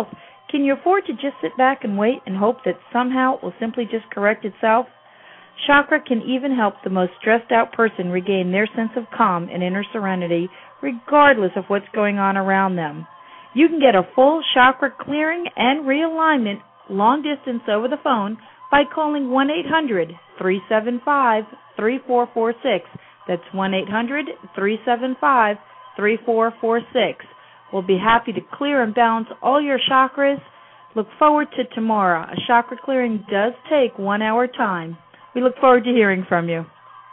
Can you afford to just sit back and wait and hope that somehow it will simply just correct itself? Chakra can even help the most stressed out person regain their sense of calm and inner serenity regardless of what's going on around them. You can get a full chakra clearing and realignment long distance over the phone by calling one eight hundred, three seven five, three four four six. That's one eight hundred, three seven five, three four four six. We'll be happy to clear and balance all your chakras. Look forward to tomorrow. A chakra clearing does take one hour time. We look forward to hearing from you.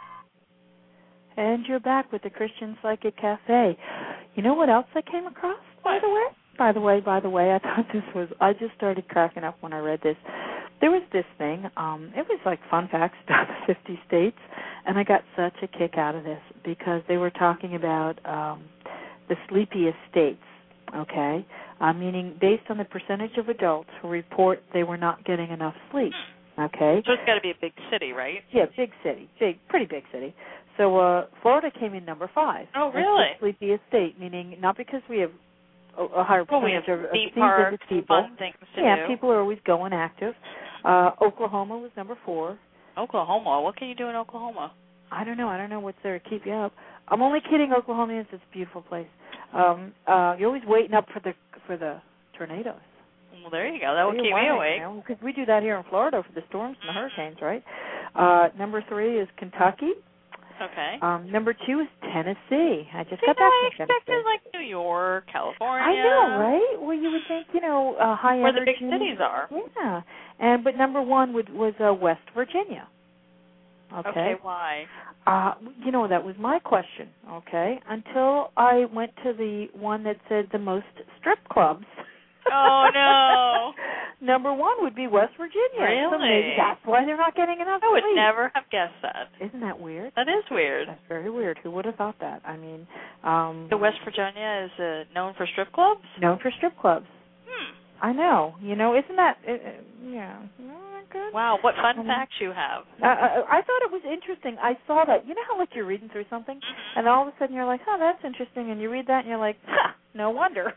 And you're back with the Christian Psychic Cafe. You know what else I came across, by the way? By the way, by the way, I thought this was, I just started cracking up when I read this. There was this thing, um, it was like fun facts about the fifty states, and I got such a kick out of this because they were talking about um, the sleepiest states, okay, uh, meaning based on the percentage of adults who report they were not getting enough sleep, okay. So it's got to be a big city, right? Yeah, big city, big, pretty big city. So uh, Florida came in number five. Oh, really? That's the sleepiest state, meaning not because we have a, a higher well, we percentage have of, of theme season parks, people. fun things to yeah, do. people are always going active. Uh, Oklahoma was number four. Oklahoma? What can you do in Oklahoma? I don't know. I don't know what's there to keep you up. I'm only kidding, Oklahomans. It's a beautiful place. Um, uh, you're always waiting up for the for the tornadoes. Well, there you go. That would keep me awake. Because we do that here in Florida for the storms and the hurricanes, right? Uh, number three is Kentucky. Okay. Um, number two is Tennessee. I just See, got no, back I from expected Tennessee. like New York, California. I know, right? Well, you would think, you know, uh, high where energy. the big cities are. Yeah. And but number one would, was uh, West Virginia. Okay. Okay, why? Uh, you know, that was my question. Okay, until I went to the one that said the most strip clubs. Oh no. Number one would be West Virginia. Really? So maybe that's why they're not getting enough I would sleep. never have guessed that. Isn't that weird? That is weird. That's very weird. Who would have thought that? I mean, um, So West Virginia is uh, known for strip clubs? known for strip clubs. Hmm. I know. You know, isn't that? Uh, uh, yeah. Isn't that good? Wow, what fun Um, facts you have. Uh, I, I thought it was interesting. I saw that. You know how like you're reading through something, Mm-hmm. and all of a sudden you're like, "Oh, that's interesting," and you read that, and you're like, "Ha, no wonder."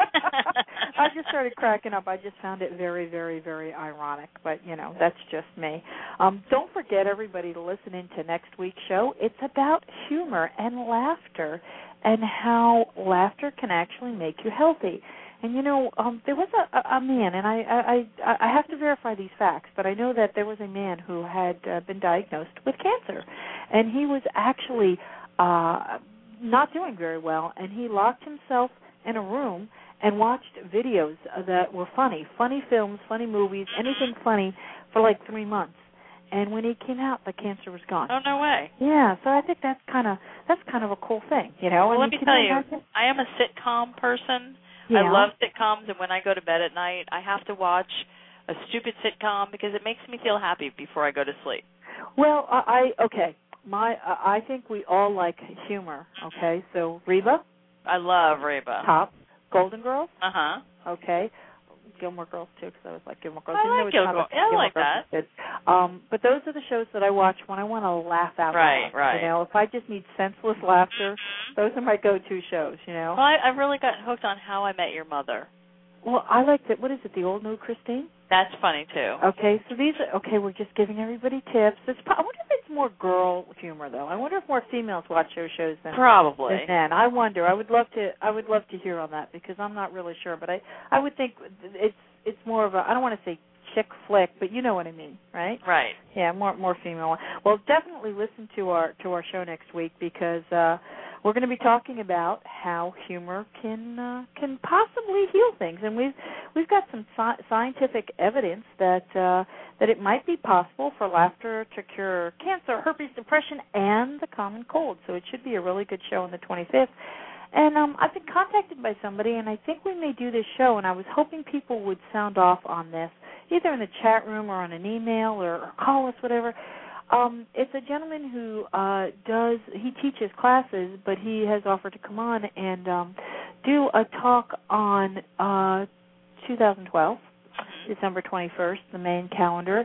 I just started cracking up. I just found it very, very, very ironic. But you know, that's just me. Um, don't forget, everybody, to listen into next week's show. It's about humor and laughter, and how laughter can actually make you healthy. And, you know, um, there was a, a man, and I, I, I have to verify these facts, but I know that there was a man who had uh, been diagnosed with cancer, and he was actually uh, not doing very well, and he locked himself in a room and watched videos that were funny, funny films, funny movies, anything funny for like three months. And when he came out, the cancer was gone. Oh, no way. Yeah, so I think that's kind of that's kind of a cool thing, you know. Well, and let me can tell you you, imagine? I am a sitcom person. Yeah. I love sitcoms, and when I go to bed at night, I have to watch a stupid sitcom because it makes me feel happy before I go to sleep. Well, I, I okay. My, uh, I think we all like humor. Okay, so Reba, I love Reba. top. Golden Girls, Uh huh. okay. Gilmore Girls too, because I was like Gilmore Girls. I Even though like it's not Gilmore- a- yeah, I Gilmore like Girls that. is good. Um, but those are the shows that I watch when I want to laugh out Right, loud. right. You know, if I just need senseless laughter, those are my go-to shows. You know. Well, I, I really got hooked on How I Met Your Mother. Well, I like that. What is it? The Old New Christine. That's funny too. Okay, so these are okay. We're just giving everybody tips. It's, pro- I wonder if it's more girl humor though. I wonder if more females watch those shows than Probably. than men. I wonder. I would love to. I would love to hear on that because I'm not really sure. But I, I would think it's it's more of a. I don't want to say chick flick, but you know what I mean, right? Right. Yeah, more more female. Well, definitely listen to our to our show next week because uh, we're going to be talking about how humor can uh, can possibly heal things, and we've we've got some sci- scientific evidence that uh, that it might be possible for laughter to cure cancer, herpes, depression, and the common cold. So it should be a really good show on the twenty-fifth. And um, I've been contacted by somebody, and I think we may do this show, and I was hoping people would sound off on this, either in the chat room or on an email or, or call us, whatever. Um, it's a gentleman who uh, does, he teaches classes, but he has offered to come on and um, do a talk on uh, two thousand twelve, December twenty-first, the main calendar.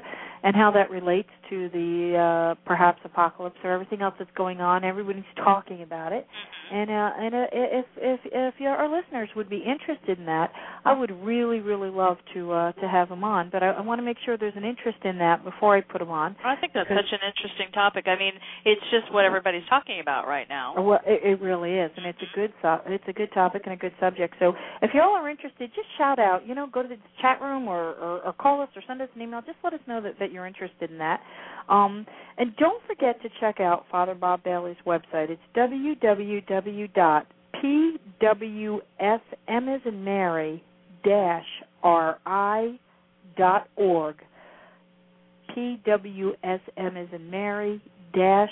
and how that relates to the uh, perhaps apocalypse or everything else that's going on. Everybody's talking about it, and uh, and uh, if if if your, our listeners would be interested in that, I would really really love to uh, to have them on. But I, I want to make sure there's an interest in that before I put them on. I think that's such an interesting topic. I mean, it's just what everybody's talking about right now. Well, it, it really is, and it's a good so- it's a good topic and a good subject. So if you all are interested, just shout out. You know, go to the chat room or, or, or call us or send us an email. Just let us know that, that you're interested in that. Um, and don't forget to check out Father Bob Bailey's website. It's w w w dot p w s m as in Mary dash r i dot org. p w s m as in Mary dash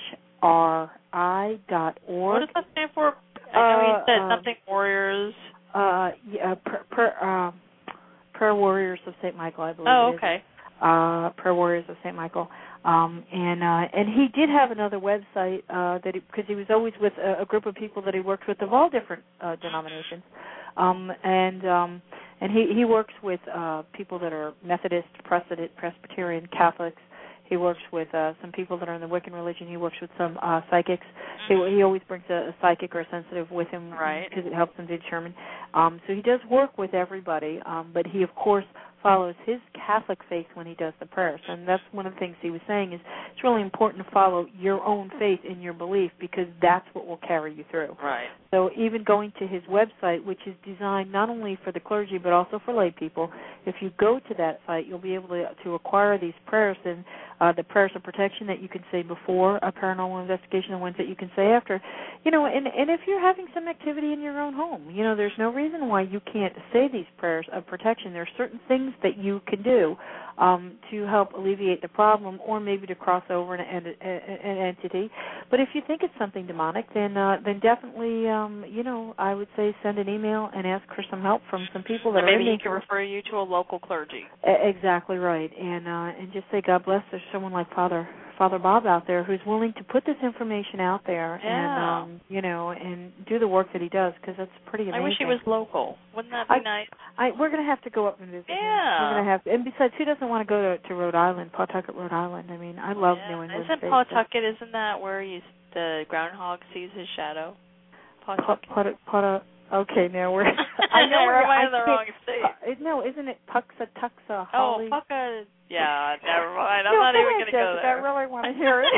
r i dot org. What does that stand for? I know you said uh, something warriors. Uh, yeah, per, per, uh, Prayer Warriors of Saint Michael, I believe. Oh, it is. okay. Uh, Prayer Warriors of Saint Michael. Um, and uh, and he did have another website uh, that because he, he was always with a, a group of people that he worked with of all different uh, denominations, um, and um, and he, he works with uh, people that are Methodist, Presbyterian, Catholics. He works with uh, some people that are in the Wiccan religion. He works with some uh, psychics. He, he always brings a, a psychic or a sensitive with him, right? Because it helps him to determine. Um, so he does work with everybody, um, but he, of course, follows his Catholic faith when he does the prayers. And that's one of the things he was saying is it's really important to follow your own faith in your belief because that's what will carry you through. Right. So even going to his website, which is designed not only for the clergy but also for lay people, if you go to that site, you'll be able to, to acquire these prayers and uh, the prayers of protection that you can say before a paranormal investigation and ones that you can say after. You know, and, and if you're having some activity in your own home, you know, there's no reason why you can't say these prayers of protection. There are certain things that you can do um, to help alleviate the problem or maybe to cross over an, an, an entity. But if you think it's something demonic, then uh, then definitely, um, you know, I would say send an email and ask for some help from some people that or are maybe in he can refer you to a local clergy. Exactly right, and uh, and just say, God bless. There's someone like Father Father Bob out there who's willing to put this information out there, Yeah. and um, you know, and do the work that he does because that's pretty amazing. I wish he was local. Wouldn't that be I, nice? I, we're going to have to go up and visit him. Yeah. We're going to have, to, and besides, who doesn't want to go to, to Rhode Island, Pawtucket, Rhode Island? I mean, I love Yeah. New England. Isn't States, Pawtucket? Isn't that where you, the groundhog sees his shadow? Pawtucket. Pot, pot, pot, okay, now we're. I know we're in the wrong state. Uh, no, isn't it Puxa Tuxa Oh, Holly? Pucka. Yeah, never mind. I'm no, not go even ahead, going to go Jessica, there. I really want to hear it.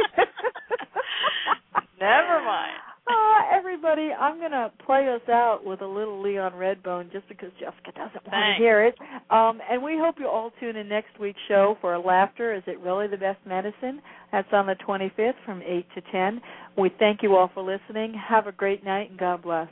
Never mind. Uh, everybody, I'm going to play us out with a little Leon Redbone just because Jessica doesn't want Thanks. to hear it. Um, and we hope you all tune in next week's show for Laughter. Is It Really the Best Medicine? That's on the twenty-fifth from eight to ten. We thank you all for listening. Have a great night, and God bless.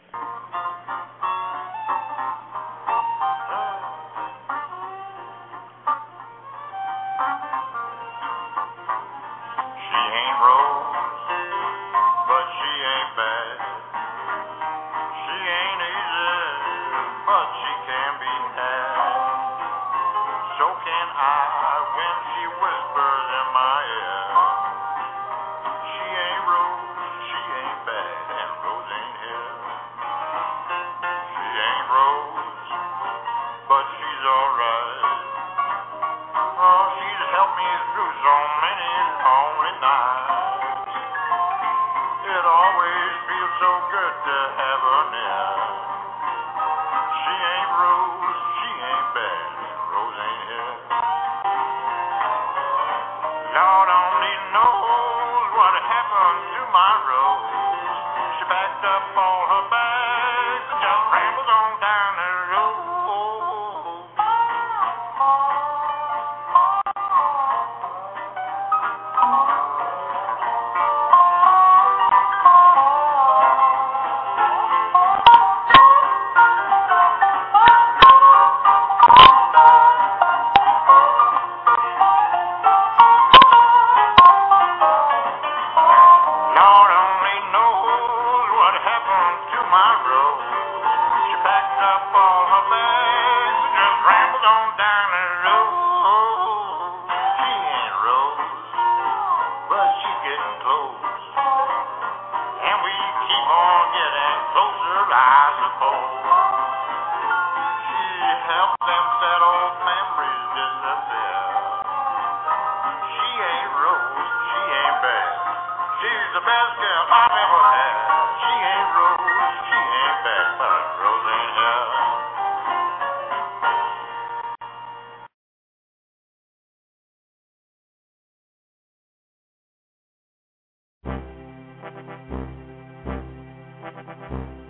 Lord only knows what happened to the best girl I've ever had. She ain't Rose, she ain't bad, but Rose ain't hell. Thank you.